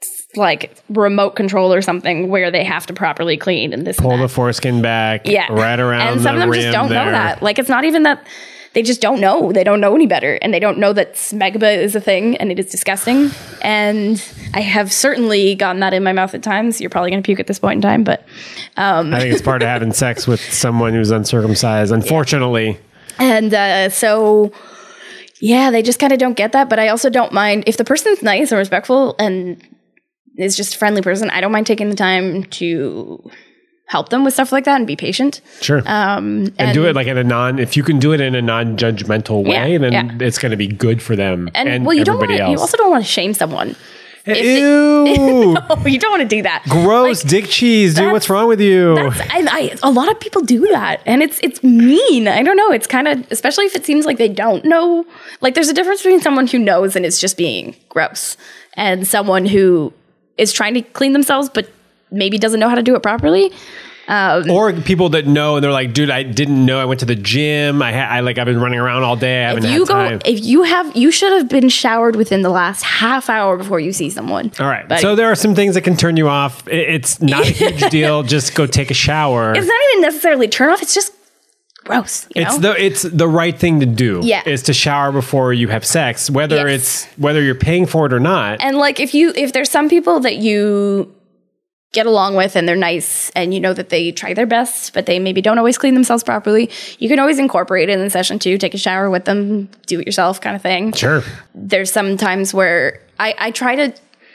like remote control or something where they have to properly clean and this pull and the foreskin back. Yeah. Right around and some the of them rim just don't there. know that. Like it's not even that they just don't know. They don't know any better. And they don't know that smegma is a thing and it is disgusting. And I have certainly gotten that in my mouth at times. You're probably going to puke at this point in time, but um, I think it's part of having sex with someone who's uncircumcised, unfortunately. Yeah. And uh, so, yeah, they just kind of don't get that. But I also don't mind if the person's nice and respectful and is just a friendly person. I don't mind taking the time to help them with stuff like that and be patient. Sure. Um, and, and do it like in a non, if you can do it in a non-judgmental way, Yeah, then yeah. it's going to be good for them and, and, well, you don't everybody want else. you also don't want to shame someone. If they- Ew. no, you don't want to do that. Gross Like, dick cheese, dude. that's- What's wrong with you? That's, I, I, a lot of people do that, and it's it's mean. I don't know. It's kind of, especially if it seems like they don't know. Like there's a difference between someone who knows and is just being gross, and someone who is trying to clean themselves but maybe doesn't know how to do it properly. Um, Or people that know and they're like, dude, I didn't know. I went to the gym. I, ha- I like, I've been running around all day. I haven't if you had go, time. if you have, you should have been showered within the last half hour before you see someone. All right. But So there are some things that can turn you off. I- It's not a huge deal. Just go take a shower. it's not even necessarily turn off. It's just gross. You It's know? the it's the right thing to do. Yeah. Is to shower before you have sex, whether Yes. it's whether you're paying for it or not. And like if you if there's some people that you get along with and they're nice and you know that they try their best but they maybe don't always clean themselves properly, you can always incorporate it in the session too. Take a shower with them, do it yourself kind of thing. Sure. There's some times where I, I try to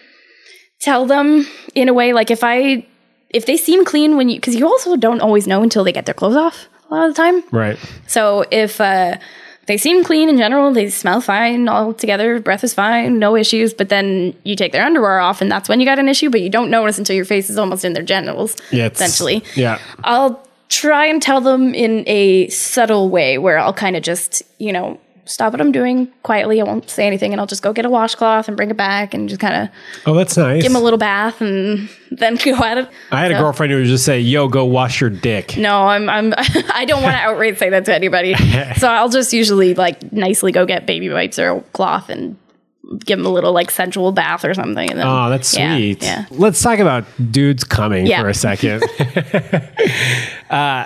tell them in a way like if I if they seem clean when you because you also don't always know until they get their clothes off a lot of the time. Right. So if uh, they seem clean in general, they smell fine all together, breath is fine, no issues, but then you take their underwear off and that's when you got an issue, but you don't notice until your face is almost in their genitals, Yeah. it's- essentially. Yeah. I'll try and tell them in a subtle way where I'll kind of just, you know, stop what I'm doing quietly. I won't say anything and I'll just go get a washcloth and bring it back and just kind of Oh, that's nice. give them a little bath and then go at it. I had a So- girlfriend who would just say, "Yo, go wash your dick." No, I'm I'm I don't want to outright say that to anybody. So I'll just usually like nicely go get baby wipes or a cloth and give them a little like sensual bath or something. And then, Oh, that's yeah, sweet. Yeah. Let's talk about dudes coming Yeah. for a second. uh,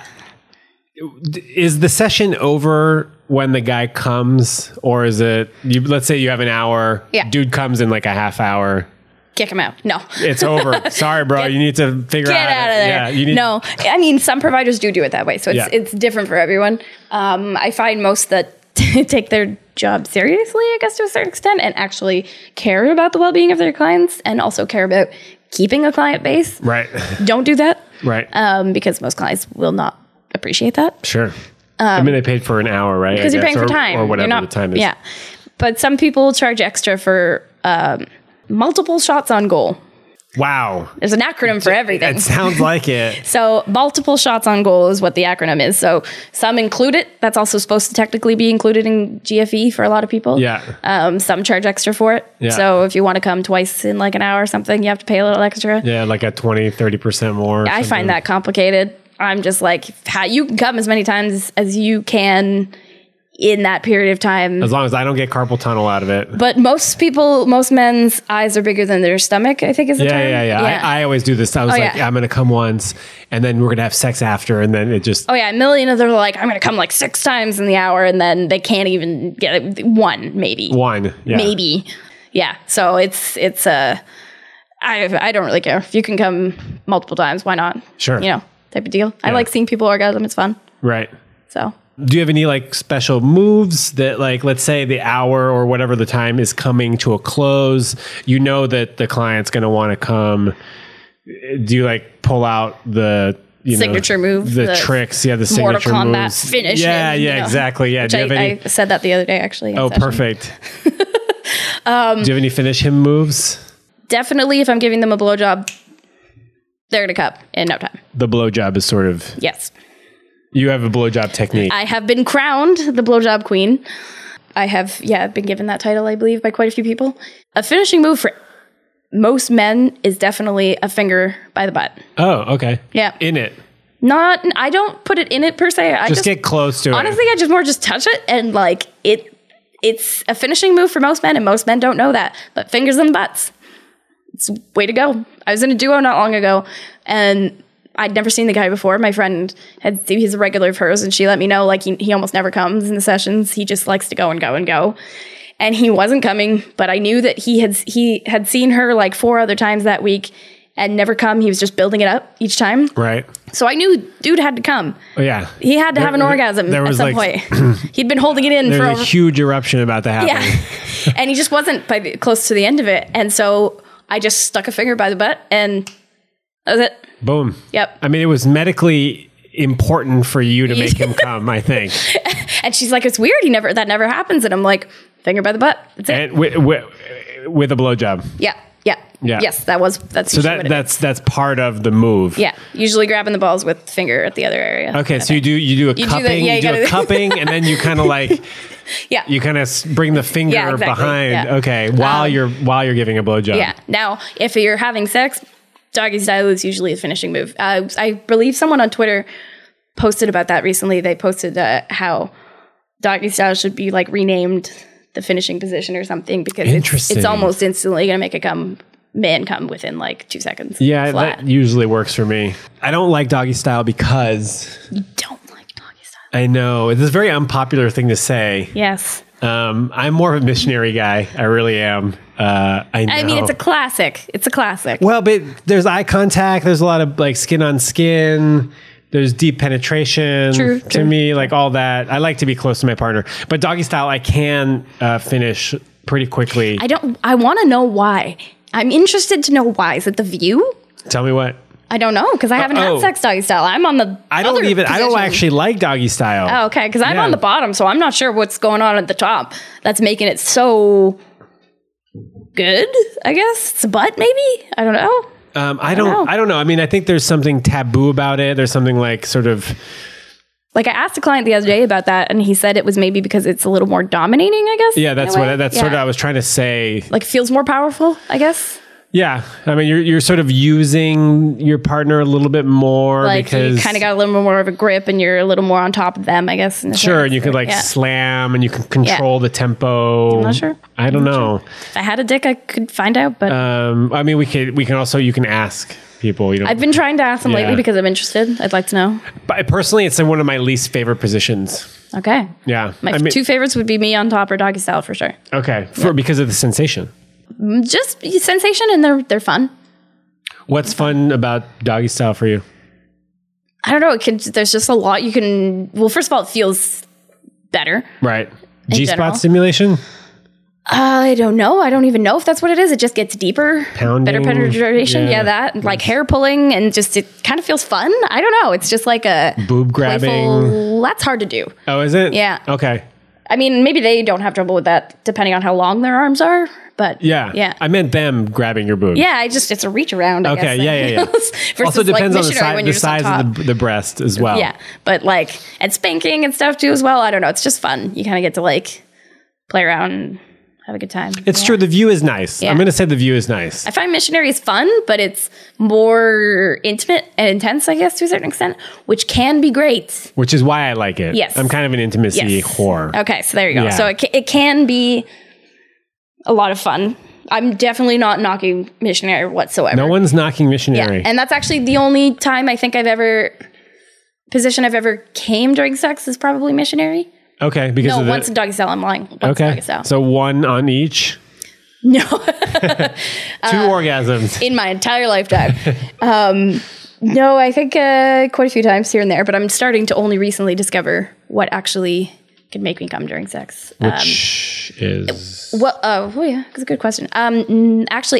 is the session over when the guy comes, or is it? You, let's say you have an hour. Yeah. Dude comes in like a half hour. Kick them out. No. It's over. Sorry, bro. Get- you need to figure Get out. out of there. Yeah, you need. No, I mean, some providers do do it that way. So it's, Yeah. it's different for everyone. Um, I find most that take their job seriously, I guess, to a certain extent, and actually care about the well-being of their clients and also care about keeping a client base. Right. Don't do that. Right. Um, because most clients will not appreciate that. Sure. I mean, they paid for an hour, right? Because I you're guess, paying or, for time. or whatever You're not, the time is. Yeah. But some people charge extra for um, multiple shots on goal. Wow. There's an acronym for everything. It sounds like it. So multiple shots on goal is what the acronym is. So some include it. That's also supposed to technically be included in G F E for a lot of people. Yeah. Um, some charge extra for it. Yeah. So if you want to come twice in like an hour or something, you have to pay a little extra. Yeah, like a twenty, thirty percent more. or I something. find that complicated. I'm just like, how you can come as many times as you can in that period of time. As long as I don't get carpal tunnel out of it. But most people, most men's eyes are bigger than their stomach, I think is the Yeah, term. yeah, yeah. I, I always do this. I was Oh, like, yeah. I'm going to come once and then we're going to have sex after. And then it just, oh, yeah. A million of them are like, I'm going to come like six times in the hour. And then they can't even get one, maybe. one. Yeah. Maybe. Yeah. So it's, it's a, I, I don't really care. If you can come multiple times, why not? Sure. You know, type of deal. I Yeah. like seeing people orgasm. It's fun. Right. So. Do you have any like special moves that like, let's say the hour or whatever the time is coming to a close, you know that the client's going to want to come. Do you like pull out the, you Signature know, move, the, the tricks? Yeah. The Mortal signature Kombat moves. finish. Yeah. and, Yeah, you know, exactly. Yeah. which Do you have I, any? I said that the other day, actually. in Oh, session. perfect. um, Do you have any finish him moves? Definitely, if I'm giving them a blowjob, They're going to come in no time. The blowjob is sort of... Yes. You have a blowjob technique. I have been crowned the blowjob queen. I have, yeah, been given that title, I believe, by quite a few people. A finishing move for most men is definitely a finger by the butt. Oh, okay. Yeah. In it. Not, I don't put it in it per se. I Just, just get close to honestly, it. I just more just touch it and like it. It's a finishing move for most men, and most men don't know that. But fingers in the butts, it's way to go. I was in a duo not long ago, and I'd never seen the guy before. My friend had he's a regular of hers, and she let me know like he he almost never comes in the sessions. He just likes to go and go and go. And he wasn't coming, but I knew that he had he had seen her like four other times that week and never come. He was just building it up each time. Right. So I knew dude had to come. Oh, yeah. He had to have an There- orgasm there at was, some like- point. He'd been holding it in There's for a over, huge eruption about to happen. yeah, and he just wasn't by the, close to the end of it. And so I just stuck a finger by the butt, and that was it. Boom. Yep. I mean, it was medically important for you to make him come, I think. And she's like, "It's weird. He never that never happens." And I'm like, "Finger by the butt. That's it." And with, with, with a blowjob. Yeah, yeah, Yeah. Yes, that was that's So usually that what it that's that's part of the move. is. Yeah, usually grabbing the balls with finger at the other area. Okay, so you do you do a do the- cupping, yeah, you you do a gotta- cupping, and then you kind of like Yeah, you kind of bring the finger Yeah, exactly, behind. yeah. Okay, while Um, you're while you're giving a blowjob. yeah. Now, if you're having sex, doggy style is usually a finishing move. Uh, I believe someone on Twitter posted about that recently. They posted uh, how doggy style should be like renamed the finishing position or something because it's, Interesting. it's almost instantly going to make a come man come within like two seconds. Yeah, flat. that usually works for me. I don't like doggy style because You don't like doggy style. I know it's a very unpopular thing to say. Yes. Um, I'm more of a missionary guy. I really am. Uh, I know. I mean, it's a classic. It's a classic. well, but there's eye contact. There's a lot of like skin on skin. There's deep penetration. True, To true. me, like all that. I like to be close to my partner, but doggy style, I can uh, finish pretty quickly. I don't, I want to know why. I'm interested to know why. Is it the view? Tell me what. I don't know because I haven't oh. had sex doggy style. I'm on the. I don't other even. I don't position. actually like doggy style. Oh, okay, because I'm Yeah. on the bottom, so I'm not sure what's going on at the top. That's making it so good. I guess it's a butt, maybe. I don't know. Um, I don't. know. I don't know. I mean, I think there's something taboo about it. There's something like sort of. Like I asked a client the other day about that, and he said it was maybe because it's a little more dominating. I guess. Yeah, in that's a what. way. That's Yeah. sort of. I was trying to say. like feels more powerful. I guess. Yeah, I mean, you're you're sort of using your partner a little bit more Like because you kind of got a little more of a grip, and you're a little more on top of them. I guess. in a sure, sense. and you can like Yeah. slam and you can control the tempo. I'm not sure. I don't know. If I had a dick, I could find out, but. Um, I mean, we could we can also you can ask people. You know, I've been trying to ask them Yeah. lately because I'm interested. I'd like to know. but personally, it's one of my least favorite positions. Okay. Yeah, My I mean, two favorites would be me on top or doggy style for sure. okay, for because of the sensation. Just sensation and they're they're fun. What's fun about doggy style for you? I don't know. It can, there's just a lot you can. Well, first of all, it feels better. Right, G general. spot stimulation. I don't know. I don't even know if that's what it is. It just gets deeper, Pounding. better penetration. Yeah. Yeah, that like hair pulling and just it kind of feels fun. I don't know. It's just like a Boob grabbing. playful- That's hard to do. Oh, is it? Yeah. Okay. I mean, maybe they don't have trouble with that, depending on how long their arms are. But Yeah. yeah. I meant them grabbing your boob. Yeah, I just it's a reach around. I Okay, guess, yeah, yeah, yeah. Versus, Also depends like, on the, missionary si- when the you're just on size top. of the, the breast as well. Yeah, but like and spanking and stuff too as well. I don't know. It's just fun. You kind of get to like play around and have a good time. It's Yeah. true. The view is nice. Yeah. I'm going to say the view is nice. I find missionary is fun, but it's more intimate and intense, I guess, to a certain extent, which can be great. Which is why I like it. Yes. I'm kind of an intimacy Yes. whore. Okay, so there you go. Yeah. So it ca- it can be a lot of fun. I'm definitely not knocking missionary whatsoever. No one's knocking Yeah, missionary. and that's actually the only time I think I've ever position I've ever came during sex is probably missionary. okay, because No, of the, once in doggy style, I'm lying. Once okay. doggy style. So one on each. No, Two Uh, orgasms. in my entire lifetime. um, no, I think uh, quite a few times here and there, but I'm starting to only recently discover what actually can make me come during sex. Um, Which is well, uh, oh yeah, that's a good question. Um, mm, actually,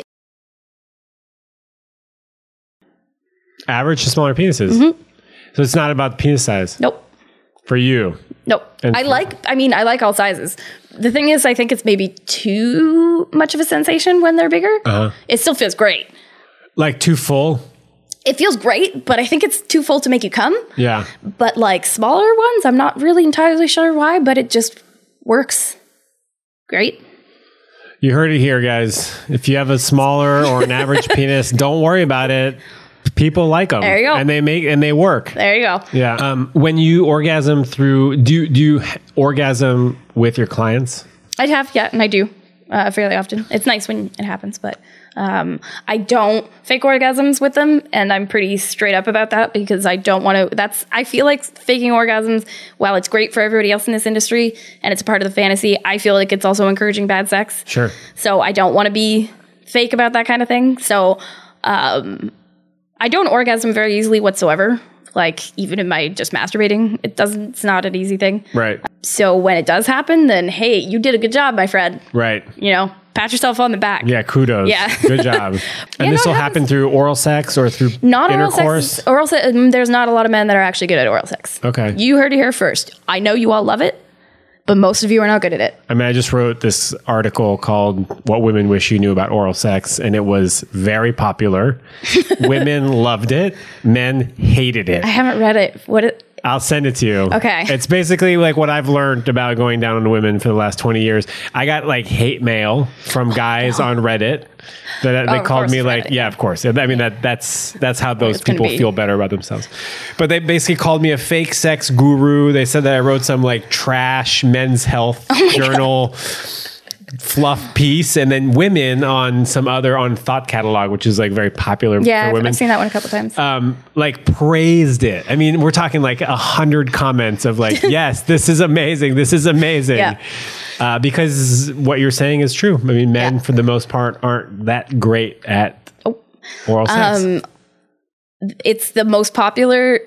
average to smaller penises. Mm-hmm. So it's not about penis size nope. for you. Nope. And I for- like, I mean, I like all sizes. The thing is, I think it's maybe too much of a sensation when they're bigger. Uh-huh. It still feels great. Like too full. it feels great, but I think it's too full to make you come. Yeah. But like smaller ones, I'm not really entirely sure why, but it just works great. You heard it here, guys. If you have a smaller or an average penis, don't worry about it. People like them. There you go. And they make and they work. There you go. Yeah. Um, when you orgasm through, do you, do you orgasm with your clients? I have, yeah, and I do uh, fairly often. It's nice when it happens, but um, I don't fake orgasms with them, and I'm pretty straight up about that because I don't want to. That's I feel like faking orgasms, while it's great for everybody else in this industry and it's a part of the fantasy, I feel like it's also encouraging bad sex. Sure. So I don't want to be fake about that kind of thing. So um, I don't orgasm very easily whatsoever. Like even in my just masturbating, it doesn't. It's not an easy thing. Right. So when it does happen, then hey, you did a good job, my friend. Right. You know, pat yourself on the back. Yeah, kudos. Yeah. Good job. And Yeah, this no, will it happen happens. through oral sex or through Not oral intercourse? sex. Oral sex. There's not a lot of men that are actually good at oral sex. Okay. You heard it here first. I know you all love it, but most of you are not good at it. I mean, I just wrote this article called What Women Wish You Knew About Oral Sex, and it was very popular. Women loved it. Men hated it. I haven't read it. What? It, I'll send it to you. Okay. It's basically like what I've learned about going down on women for the last twenty years. I got like hate mail from guys on Reddit that they Oh, of called course, me like, Reddit. yeah, of course. I mean, that that's that's how those it's gonna people be. feel better about themselves. But they basically called me a fake sex guru. They said that I wrote some like trash men's health Oh journal fluff piece, and then women on some other on Thought Catalog, which is like very popular yeah, for I've, women. I've seen that one a couple times. Um, like praised it. I mean, we're talking like a hundred comments of like, yes, this is amazing. This is amazing. Yeah. Uh, because what you're saying is true. I mean, men Yeah. for the most part aren't that great at Oh. oral sex. Um, it's the most popular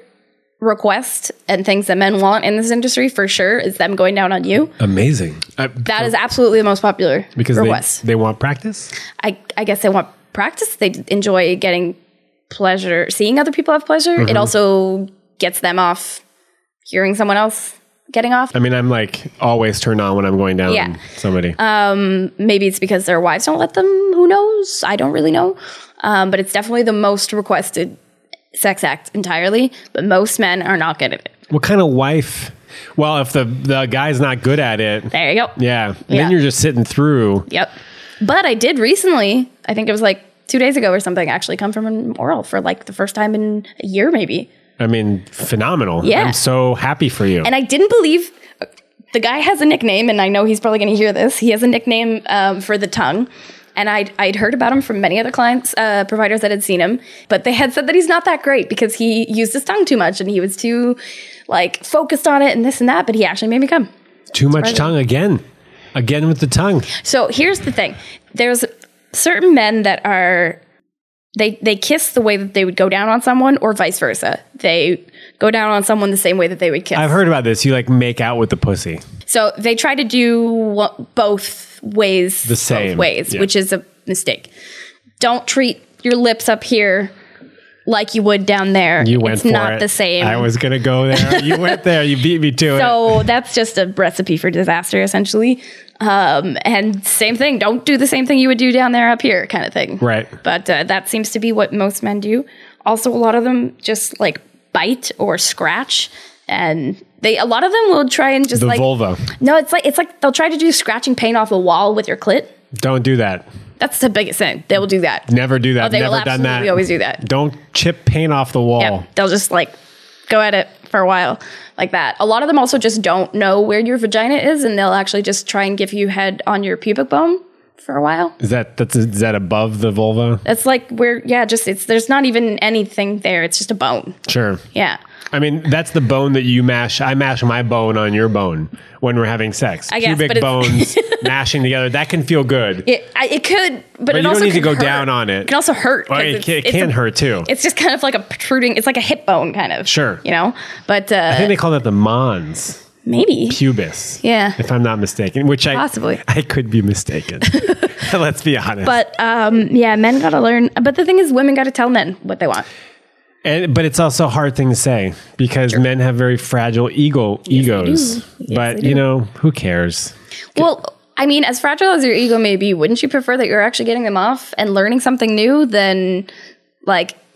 request and things that men want in this industry for sure is them going down on you. Amazing. Uh, That is absolutely the most popular because they, request. they want practice. I, I guess they want practice. They enjoy getting pleasure, seeing other people have pleasure. Mm-hmm. It also gets them off hearing someone else getting off. I mean, I'm like always turned on when I'm going down Yeah. on somebody. Maybe it's because their wives don't let them. Who knows? I don't really know. Um, but it's definitely the most requested sex act entirely. But most men are not good at it. What kind of wife? Well, if the, the guy's not good at it, There you go. yeah, Yeah. then you're just sitting through. Yep. But I did recently, I think it was like two days ago or something, actually come from an oral for like the first time in a year maybe. I mean, phenomenal. Yeah. I'm so happy for you. And I didn't believe the guy has a nickname, and I know he's probably going to hear this. He has a nickname um, for the tongue. And I'd, I'd heard about him from many other clients, uh, providers that had seen him, but they had said that he's not that great because he used his tongue too much and he was too like focused on it and this and that, but he actually made me come. Too much Surprising. tongue again. Again with the tongue. So here's the thing. There's certain men that are, they, they kiss the way that they would go down on someone or vice versa. They go down on someone the same way that they would kiss. I've heard about this. You like make out with the pussy. So they try to do wha- both ways, The same, both ways, yeah. which is a mistake. Don't treat your lips up here like you would down there. You went it's for not it. the same. I was going to go there. You went there. You beat me to it. So that's just a recipe for disaster, essentially. Um, and same thing. Don't do the same thing you would do down there up here, kind of thing. Right. But uh, that seems to be what most men do. Also, a lot of them just like bite or scratch, and they a lot of them will try and just The like vulva. No, it's like it's like they'll try to do scratching paint off the wall with your clit. Don't do that. That's the biggest thing. They will do that. Never do that. Oh, they Never will done that. absolutely always do that. Don't chip paint off the wall. Yep. They'll just like go at it for a while like that. A lot of them also just don't know where your vagina is, and they'll actually just try and give you head on your pubic bone for a while. Is that that's is that above the vulva? That's like where, yeah, just it's there's not even anything there. It's just a bone. Sure. Yeah. I mean, that's the bone that you mash. I mash my bone on your bone when we're having sex. I guess, Pubic but it's- bones mashing together. That can feel good. It I, it could, but, But it you also don't need to can go hurt. down on it. It can also hurt. Well, 'cause it it's- can, it it's can a- hurt too. It's just kind of like a protruding. It's like a hip bone, kind of. Sure. You know, but uh, I think they call that the mons maybe. pubis. Yeah. If I'm not mistaken, which I Possibly. I could be mistaken. Let's be honest. But um, yeah, men gotta learn. But the thing is, women gotta tell men what they want. And, but it's also a hard thing to say because men have very fragile ego egos. do. Yes, but they you do. know, who cares? Well, I mean, as fragile as your ego may be, wouldn't you prefer that you're actually getting them off and learning something new than like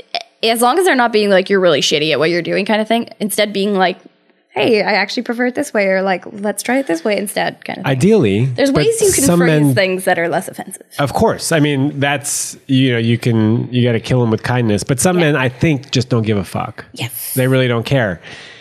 as long as they're not being like, you're really shitty at what you're doing kind of thing, instead being like, hey, I actually prefer it this way, or like, let's try it this way instead kind of thing. Ideally. There's ways you can phrase men, things that are less offensive. Of course. I mean, that's, you know, you can, you got to kill them with kindness. But some yeah. men, I think, just don't give a fuck. Yes. They really don't care.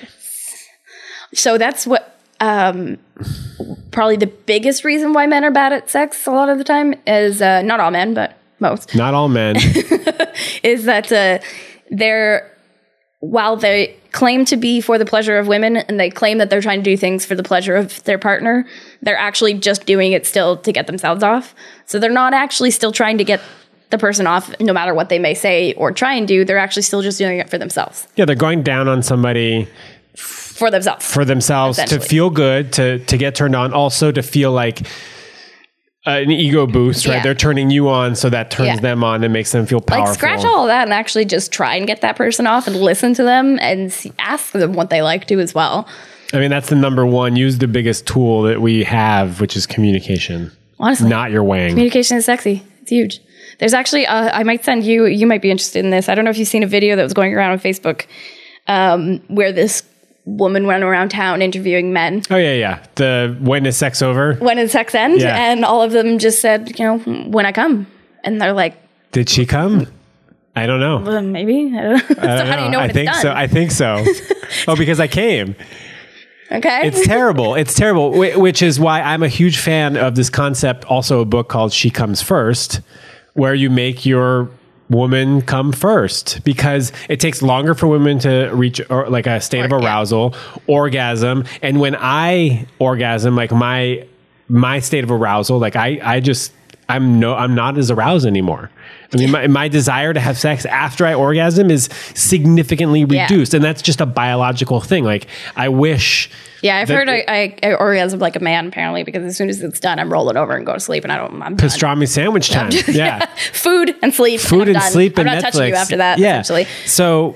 So that's what, um, probably the biggest reason why men are bad at sex a lot of the time is, uh, not all men, but most. Not all men. is that uh, they're, while they claim to be for the pleasure of women and they claim that they're trying to do things for the pleasure of their partner, they're actually just doing it still to get themselves off. So they're not actually still trying to get the person off no matter what they may say or try and do. They're actually still just doing it for themselves. Yeah, they're going down on somebody for themselves. For themselves to feel good, to to get turned on, also to feel like Uh, an ego boost, right? Yeah. They're turning you on, so that turns yeah. them on and makes them feel powerful. Like, scratch all of that and actually just try and get that person off and listen to them and see, ask them what they like to as well. I mean, that's the number one. Use the biggest tool that we have, which is communication. Honestly. Not your wang. Communication is sexy. It's huge. There's actually, uh, I might send you, you might be interested in this. I don't know if you've seen a video that was going around on Facebook um, where this woman went around town interviewing men. Oh, yeah, yeah. The when is sex over? When does sex end? Yeah. And all of them just said, you know, when I come. And they're like... Did she come? I don't know. Well, maybe. I don't know. I don't so how know. do you know I if think it's so. done? I think so. Oh, because I came. Okay. It's terrible. It's terrible, which is why I'm a huge fan of this concept, also a book called She Comes First, where you make your woman come first, because it takes longer for women to reach or like a state or, of arousal, yeah. orgasm. And when I orgasm, like my, my state of arousal, like I, I just, I'm no, I'm not as aroused anymore. I mean, my, my desire to have sex after I orgasm is significantly reduced. Yeah. And that's just a biological thing. Like, I wish. Yeah, I've heard I, I, I orgasm like a man, apparently, because as soon as it's done, I'm rolling over and go to sleep, and I don't, I'm pastrami sandwich time. Just, yeah. yeah. Food and sleep. Food and, and sleep I'm and not Netflix. touching you after that, yeah. essentially. So,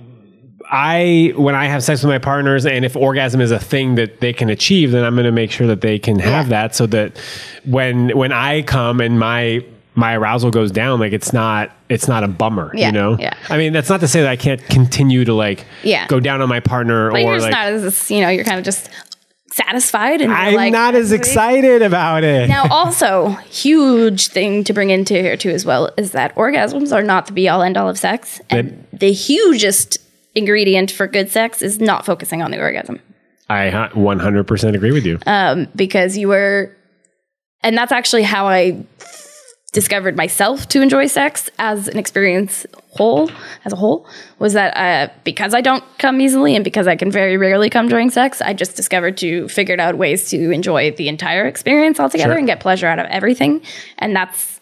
I, when I have sex with my partners, and if orgasm is a thing that they can achieve, then I'm going to make sure that they can have yeah. that, so that when, when I come and my, my arousal goes down, like it's not, it's not a bummer, yeah, you know? Yeah. I mean, that's not to say that I can't continue to like yeah. go down on my partner, but or you're just like, not as, you know, you're kind of just satisfied. And I'm like, not as excited about it. Now, also, huge thing to bring into here too as well is that orgasms are not the be all end all of sex. And that, the hugest ingredient for good sex is not focusing on the orgasm. I one hundred percent agree with you. Um, because you were, and that's actually how I discovered myself to enjoy sex as an experience whole, as a whole, was that uh, because I don't come easily and because I can very rarely come during sex, I just discovered to figured out ways to enjoy the entire experience altogether, sure. and get pleasure out of everything. And that's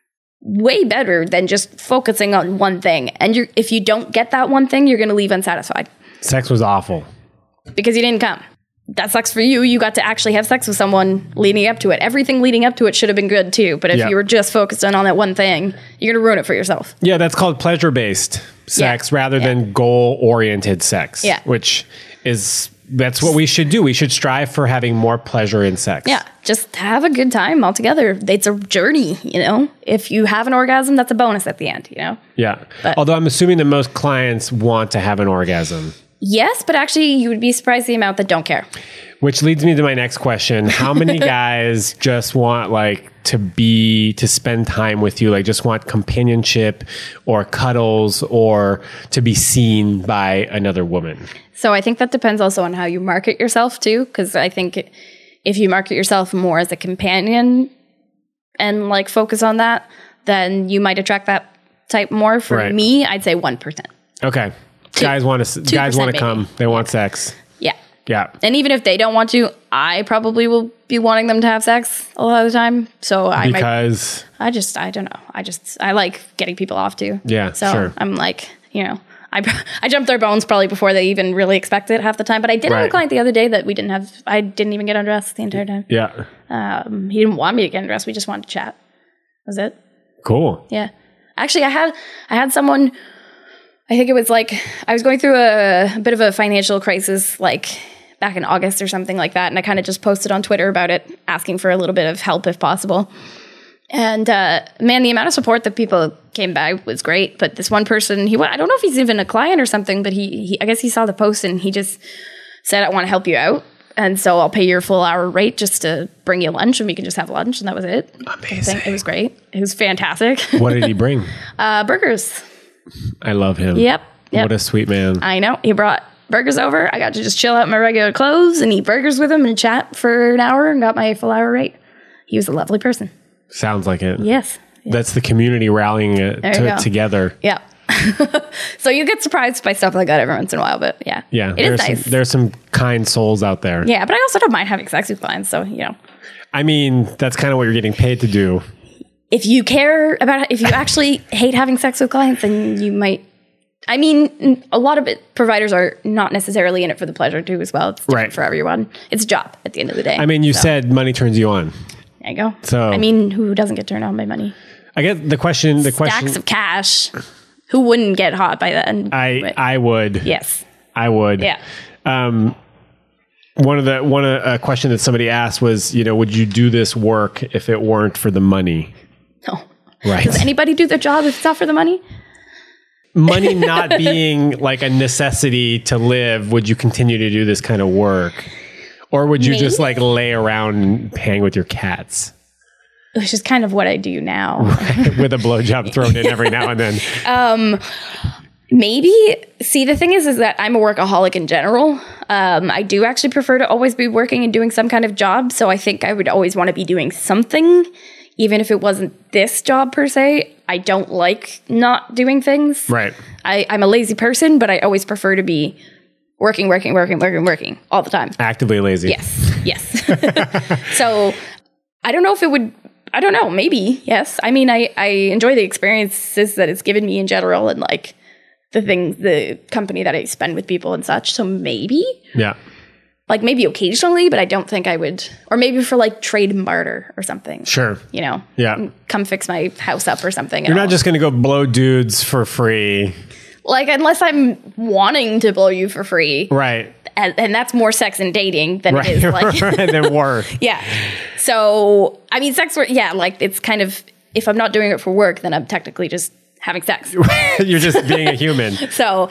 way better than just focusing on one thing. And you're, if you don't get that one thing, you're going to leave unsatisfied. Sex was awful. Because you didn't come. That sucks for you. You got to actually have sex with someone leading up to it. Everything leading up to it should have been good too. But if yep. you were just focused on, on that one thing, you're going to ruin it for yourself. Yeah, that's called pleasure-based sex, yeah. rather yeah. than goal-oriented sex. Yeah. Which is, that's what we should do. We should strive for having more pleasure in sex. Yeah, just have a good time altogether. It's a journey, you know? If you have an orgasm, that's a bonus at the end, you know? Yeah. But, although I'm assuming that most clients want to have an orgasm. Yes, but actually you would be surprised the amount that don't care. Which leads me to my next question. How many guys just want like to be, to spend time with you, like just want companionship or cuddles or to be seen by another woman? So I think that depends also on how you market yourself too, because I think if you market yourself more as a companion and like focus on that, then you might attract that type more. For right. me, I'd say one percent. Okay. Two, guys want to guys want to come. They want sex. Yeah. Yeah. And even if they don't want to, I probably will be wanting them to have sex a lot of the time. So I because might, I just I don't know. I just I like getting people off too. Yeah. So sure. I'm like, you know, I I jump their bones probably before they even really expect it half the time. But I did right. have a client the other day that we didn't have. I didn't even get undressed the entire time. Yeah. Um, he didn't want me to get undressed. We just wanted to chat. That was it. Cool. Yeah. Actually, I had I had someone. I think it was like, I was going through a, a bit of a financial crisis, like back in August or something like that. And I kind of just posted on Twitter about it, asking for a little bit of help if possible. And uh, man, the amount of support that people came by was great. But this one person, he I don't know if he's even a client or something, but he, he I guess he saw the post and he just said, I want to help you out. And so I'll pay your full hour rate just to bring you lunch and we can just have lunch. And that was it. Amazing. It was great. It was fantastic. What did he bring? uh, burgers. I love him. Yep. yep. What a sweet man. I know. He brought burgers over. I got to just chill out in my regular clothes and eat burgers with him and chat for an hour and got my full hour rate. He was a lovely person. Sounds like it. Yes. yes. That's the community rallying it to, together. Yeah. So you get surprised by stuff like that every once in a while, but yeah. Yeah. It there's is nice. Some, there's some kind souls out there. Yeah, but I also don't mind having sex with clients, so, you know. I mean, that's kind of what you're getting paid to do. If you care about, if you actually hate having sex with clients, then you might, I mean, a lot of it, providers are not necessarily in it for the pleasure too as well. It's different right. for everyone. It's a job at the end of the day. I mean, you so. said money turns you on. There you go. So, I mean, who doesn't get turned on by money? I guess the question, the Stacks question. of cash. Who wouldn't get hot by that? I, but, I would. yes. I would. Yeah. Um, one of the, one of a question that somebody asked was, you know, would you do this work if it weren't for the money? No. Right. Does anybody do their job if it's not for the money? Money not being like a necessity to live, would you continue to do this kind of work? Or would you Maybe. just like lay around and hang with your cats? Which is kind of what I do now. With a blowjob thrown in every now and then. Um, maybe. See, the thing is, is that I'm a workaholic in general. Um, I do actually prefer to always be working and doing some kind of job. So I think I would always want to be doing something, even if it wasn't this job per se. I don't like not doing things. Right. I, I'm a lazy person, but I always prefer to be working, working, working, working, working all the time. Actively lazy. Yes. Yes. So I don't know if it would, I don't know, maybe, yes. I mean, I, I enjoy the experiences that it's given me in general and like the things, the company that I spend with people and such. So maybe. Yeah. Like maybe occasionally, but I don't think I would, or maybe for like trade and barter or something. Sure. You know? Yeah. Come fix my house up or something. You're not just going to go blow dudes for free. Like, unless I'm wanting to blow you for free. Right. And, and that's more sex and dating than Right. it is like. Right. Than work. Yeah. So, I mean, sex work, yeah, like it's kind of, if I'm not doing it for work, then I'm technically just having sex. You're just being a human. So,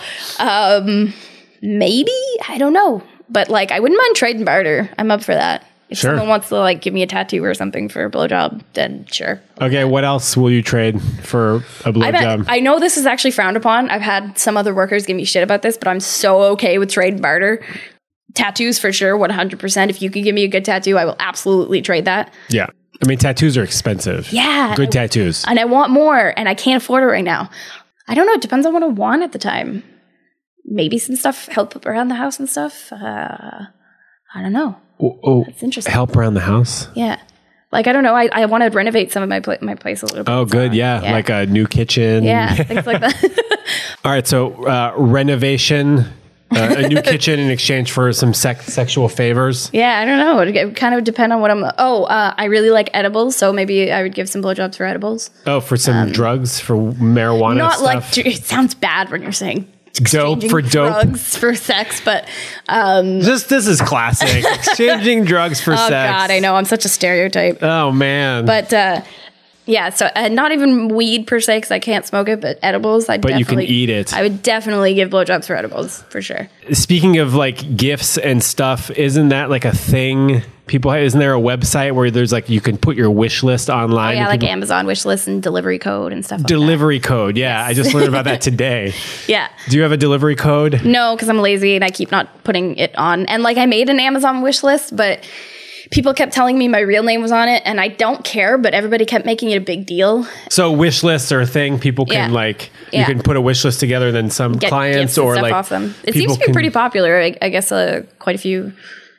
um, maybe, I don't know. But like, I wouldn't mind trade and barter. I'm up for that. If Sure. someone wants to like give me a tattoo or something for a blowjob, then sure. Okay, what else will you trade for a I, bet, blowjob? I know this is actually frowned upon. I've had some other workers give me shit about this, but I'm so okay with trade and barter. Tattoos for sure, one hundred percent. If you can give me a good tattoo, I will absolutely trade that. Yeah. I mean, tattoos are expensive. Yeah. Good tattoos. And I want more, and I can't afford it right now. I don't know. It depends on what I want at the time. Maybe some stuff, help around the house and stuff. Uh, I don't know. Oh, oh, It's interesting. help around the house? Yeah. Like, I don't know. I, I want to renovate some of my pla- my place a little bit. Oh, good. So, Yeah. Like a new kitchen. Yeah, things like that. All right. So, uh, renovation, uh, a new kitchen in exchange for some sex, sexual favors. Yeah, I don't know. It, it kind of depend on what I'm... Oh, uh, I really like edibles, so maybe I would give some blowjobs for edibles. Oh, for some drugs, for marijuana Not stuff. like... It sounds bad when you're saying... Dope for dope. Drugs for sex, but... Um, Just this is classic. Exchanging drugs for oh, sex. God, I know. I'm such a stereotype. Oh, man. But... Uh, yeah, so uh, not even weed per se, because I can't smoke it, but edibles, I But you can definitely... eat it. I would definitely give blowjobs for edibles, for sure. Speaking of like gifts and stuff, isn't that like a thing? People, isn't there a website where there's like you can put your wish list online? Oh, yeah, and like people- Amazon wish list and delivery code and stuff like delivery code. Yeah, I just learned about that today. that. Yeah. Do you have a delivery code? No, because I'm lazy and I keep not putting it on. And like I made an Amazon wish list, but people kept telling me my real name was on it, and I don't care, but everybody kept making it a big deal. So wish lists are a thing. People can Yeah. like you Yeah. can put a wish list together, then some Get clients gifts and or stuff like off them. It people seems to be can- pretty popular. I, I guess uh, quite a few.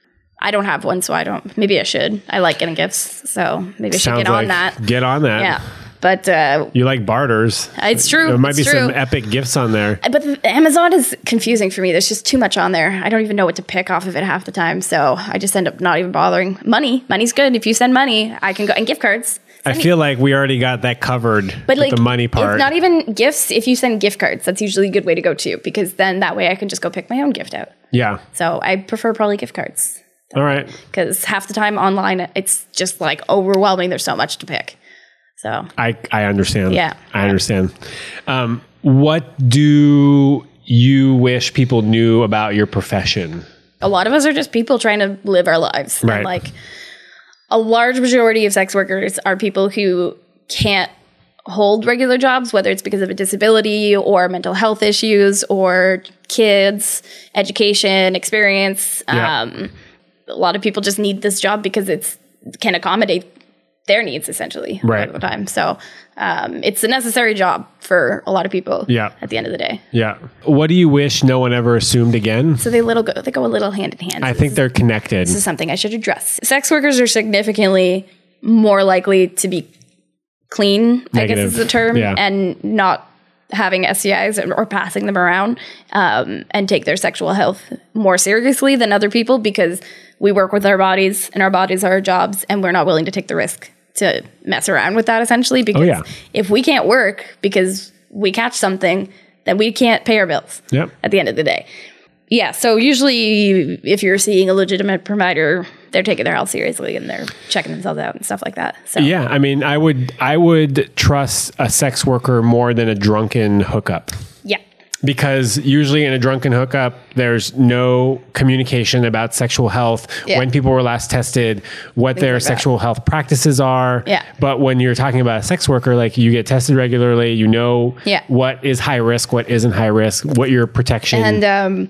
I don't have one, so I don't. Maybe I should. I like getting gifts, so maybe I should Sounds get on like that. Get on that. Yeah, but uh, You like barters. It's true. There might It's be true. some epic gifts on there. but the, Amazon is confusing for me. There's just too much on there. I don't even know what to pick off of it half the time, so I just end up not even bothering. Money, money's good. If you send money, I can go and gift cards. I feel like we already got that covered But with like the money part. It's not even gifts. If you send gift cards, that's usually a good way to go too, because then that way I can just go pick my own gift out. yeah. So I prefer probably gift cards, All right. because half the time online it's just like overwhelming. There's so much to pick. So I, I understand. Yeah. I understand. Um, what do you wish people knew about your profession? a lot of us are just people trying to live our lives. Right. And like a large majority of sex workers are people who can't hold regular jobs, whether it's because of a disability or mental health issues or kids, education, experience. Yeah. Um, a lot of people just need this job because it's can accommodate their needs essentially a Right. lot of the time. So um, it's a necessary job for a lot of people Yeah. at the end of the day. Yeah. What do you wish no one ever assumed again? So they little go, they go a little hand in hand. I think they're connected. This is something I should address. Sex workers are significantly more likely to be clean, I guess Negative. is the term, Yeah. and not having S T Is or passing them around, um, and take their sexual health more seriously than other people because we work with our bodies and our bodies are our jobs and we're not willing to take the risk to mess around with that essentially because Oh, yeah. if we can't work because we catch something, then we can't pay our bills Yep. at the end of the day. Yeah, so usually if you're seeing a legitimate provider, they're taking their health seriously and they're checking themselves out and stuff like that. So Yeah, I mean, I would I would trust a sex worker more than a drunken hookup. yeah. Because usually in a drunken hookup, there's no communication about sexual health, Yeah. when people were last tested, what their like that. sexual health practices are. Yeah. But when you're talking about a sex worker, like you get tested regularly, you know Yeah. what is high risk, what isn't high risk, what your protection. And um,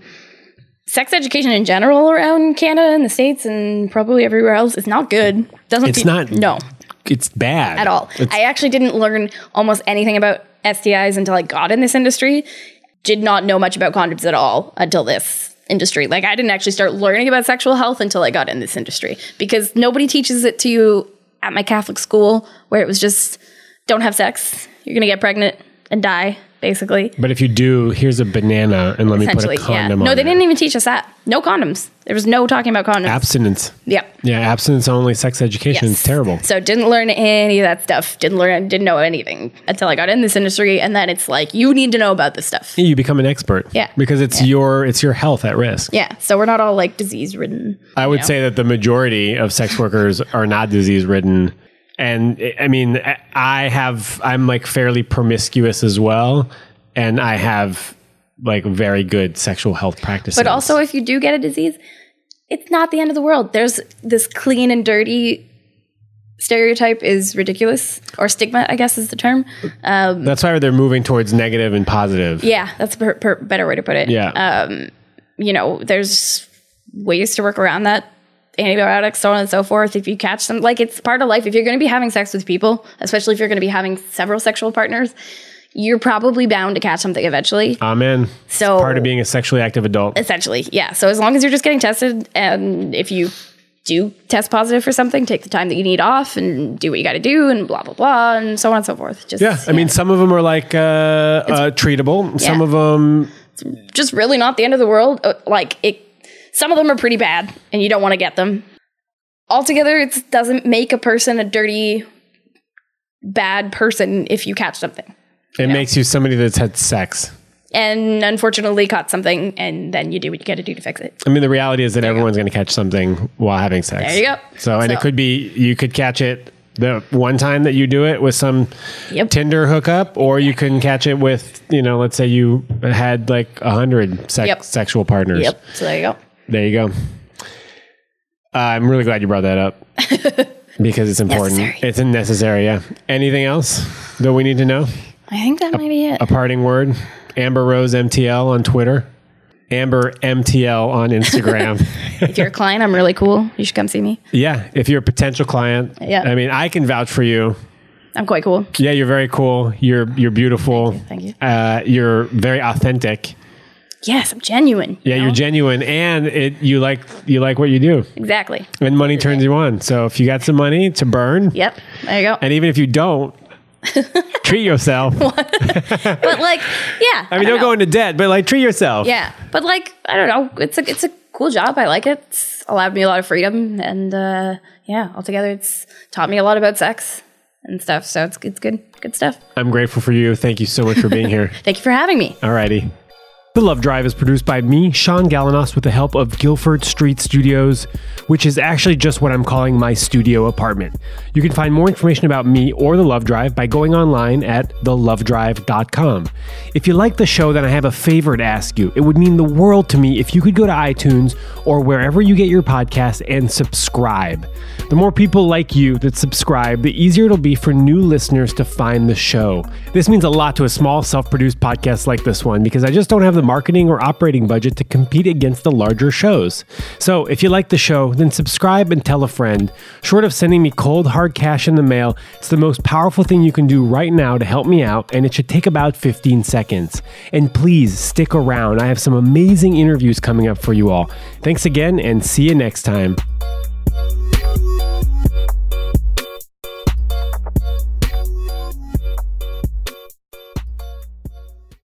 sex education in general around Canada and the States and probably everywhere else is not good. Doesn't It's te- not- no it's bad. at all. It's- I actually didn't learn almost anything about S T Is until I got in this industry. Did not know much about condoms at all until this industry. Like I didn't actually start learning about sexual health until I got in this industry because nobody teaches it to you at my Catholic school where it was just don't have sex. You're going to get pregnant and die basically. But if you do, here's a banana and let me put a Essentially, yeah. condom No, on they it. didn't even teach us that. No condoms. There was no talking about condoms. Abstinence. Yep. Yeah, abstinence only sex education is terrible. So didn't learn any of that stuff. Didn't learn, didn't know anything until I got in this industry. And then it's like, you need to know about this stuff. You become an expert. Yeah. Because it's Yeah. your it's your health at risk. Yeah. So we're not all like disease ridden. I would say that the majority of sex workers are not disease ridden. And I mean, I have, I'm like fairly promiscuous as well. And I have like very good sexual health practices. But also, if you do get a disease, it's not the end of the world. There's this clean and dirty stereotype is ridiculous, or stigma, I guess is the term. Um, that's why they're moving towards negative and positive. yeah, that's a per, per, better way to put it. Yeah. Um, you know, there's ways to work around that. Antibiotics, so on and so forth. If you catch them, like it's part of life. If you're going to be having sex with people, especially if you're going to be having several sexual partners, you're probably bound to catch something eventually. Amen. So Part of being a sexually active adult. essentially, yeah. So as long as you're just getting tested, and if you do test positive for something, take the time that you need off and do what you got to do, and blah blah blah, and so on and so forth. Just Yeah. I mean, some of them are like uh, uh, treatable. Some Yeah. of them, just really not the end of the world. Uh, Like it, some of them are pretty bad, and you don't want to get them. Altogether, it doesn't make a person a dirty, bad person if you catch something. it makes you somebody that's had sex. And unfortunately caught something, and then you do what you got to do to fix it. I mean, the reality is that everyone's going to catch something while having sex. There you go. So, and it So- could be, you could catch it the one time that you do it with some Yep. Tinder hookup, or you can catch it with, you know, let's say you had like a hundred sex, Yep. sexual partners. Yep. So there you go. There you go. Uh, I'm really glad you brought that up because it's important. Necessary. It's necessary. Yeah. Anything else that we need to know? I think that might be it. A parting word? Amber Rose M T L on Twitter. Amber M T L on Instagram. If you're a client, I'm really cool. You should come see me. Yeah. If you're a potential client, Yeah. I mean, I can vouch for you. I'm quite cool. Yeah, you're very cool. You're you're beautiful. Thank you. Uh, you're very authentic. Yes, I'm genuine. Yeah, you know? you're genuine, and it you like you like what you do, Exactly. and money turns you on. So if you got some money to burn, Yep. There you go. and even if you don't, treat yourself. But like, yeah. I mean, don't, know. go into debt, but like treat yourself. Yeah, but like, I don't know. It's a it's a cool job. I like it. It's allowed me a lot of freedom, and uh, yeah, altogether, it's taught me a lot about sex and stuff. So it's it's good good stuff. I'm grateful for you. Thank you so much for being here. Thank you for having me. Alrighty. The Love Drive is produced by me, Sean Galanos, with the help of Guilford Street Studios, which is actually just what I'm calling my studio apartment. You can find more information about me or The Love Drive by going online at the love drive dot com. If you like the show, then I have a favor to ask you. It would mean the world to me if you could go to iTunes or wherever you get your podcasts and subscribe. The more people like you that subscribe, the easier it'll be for new listeners to find the show. This means a lot to a small, self-produced podcast like this one because I just don't have the marketing or operating budget to compete against the larger shows. So if you like the show, then subscribe and tell a friend. Short of sending me cold, hard cash in the mail, it's the most powerful thing you can do right now to help me out, and it should take about fifteen seconds. And please stick around. I have some amazing interviews coming up for you all. Thanks again, and see you next time.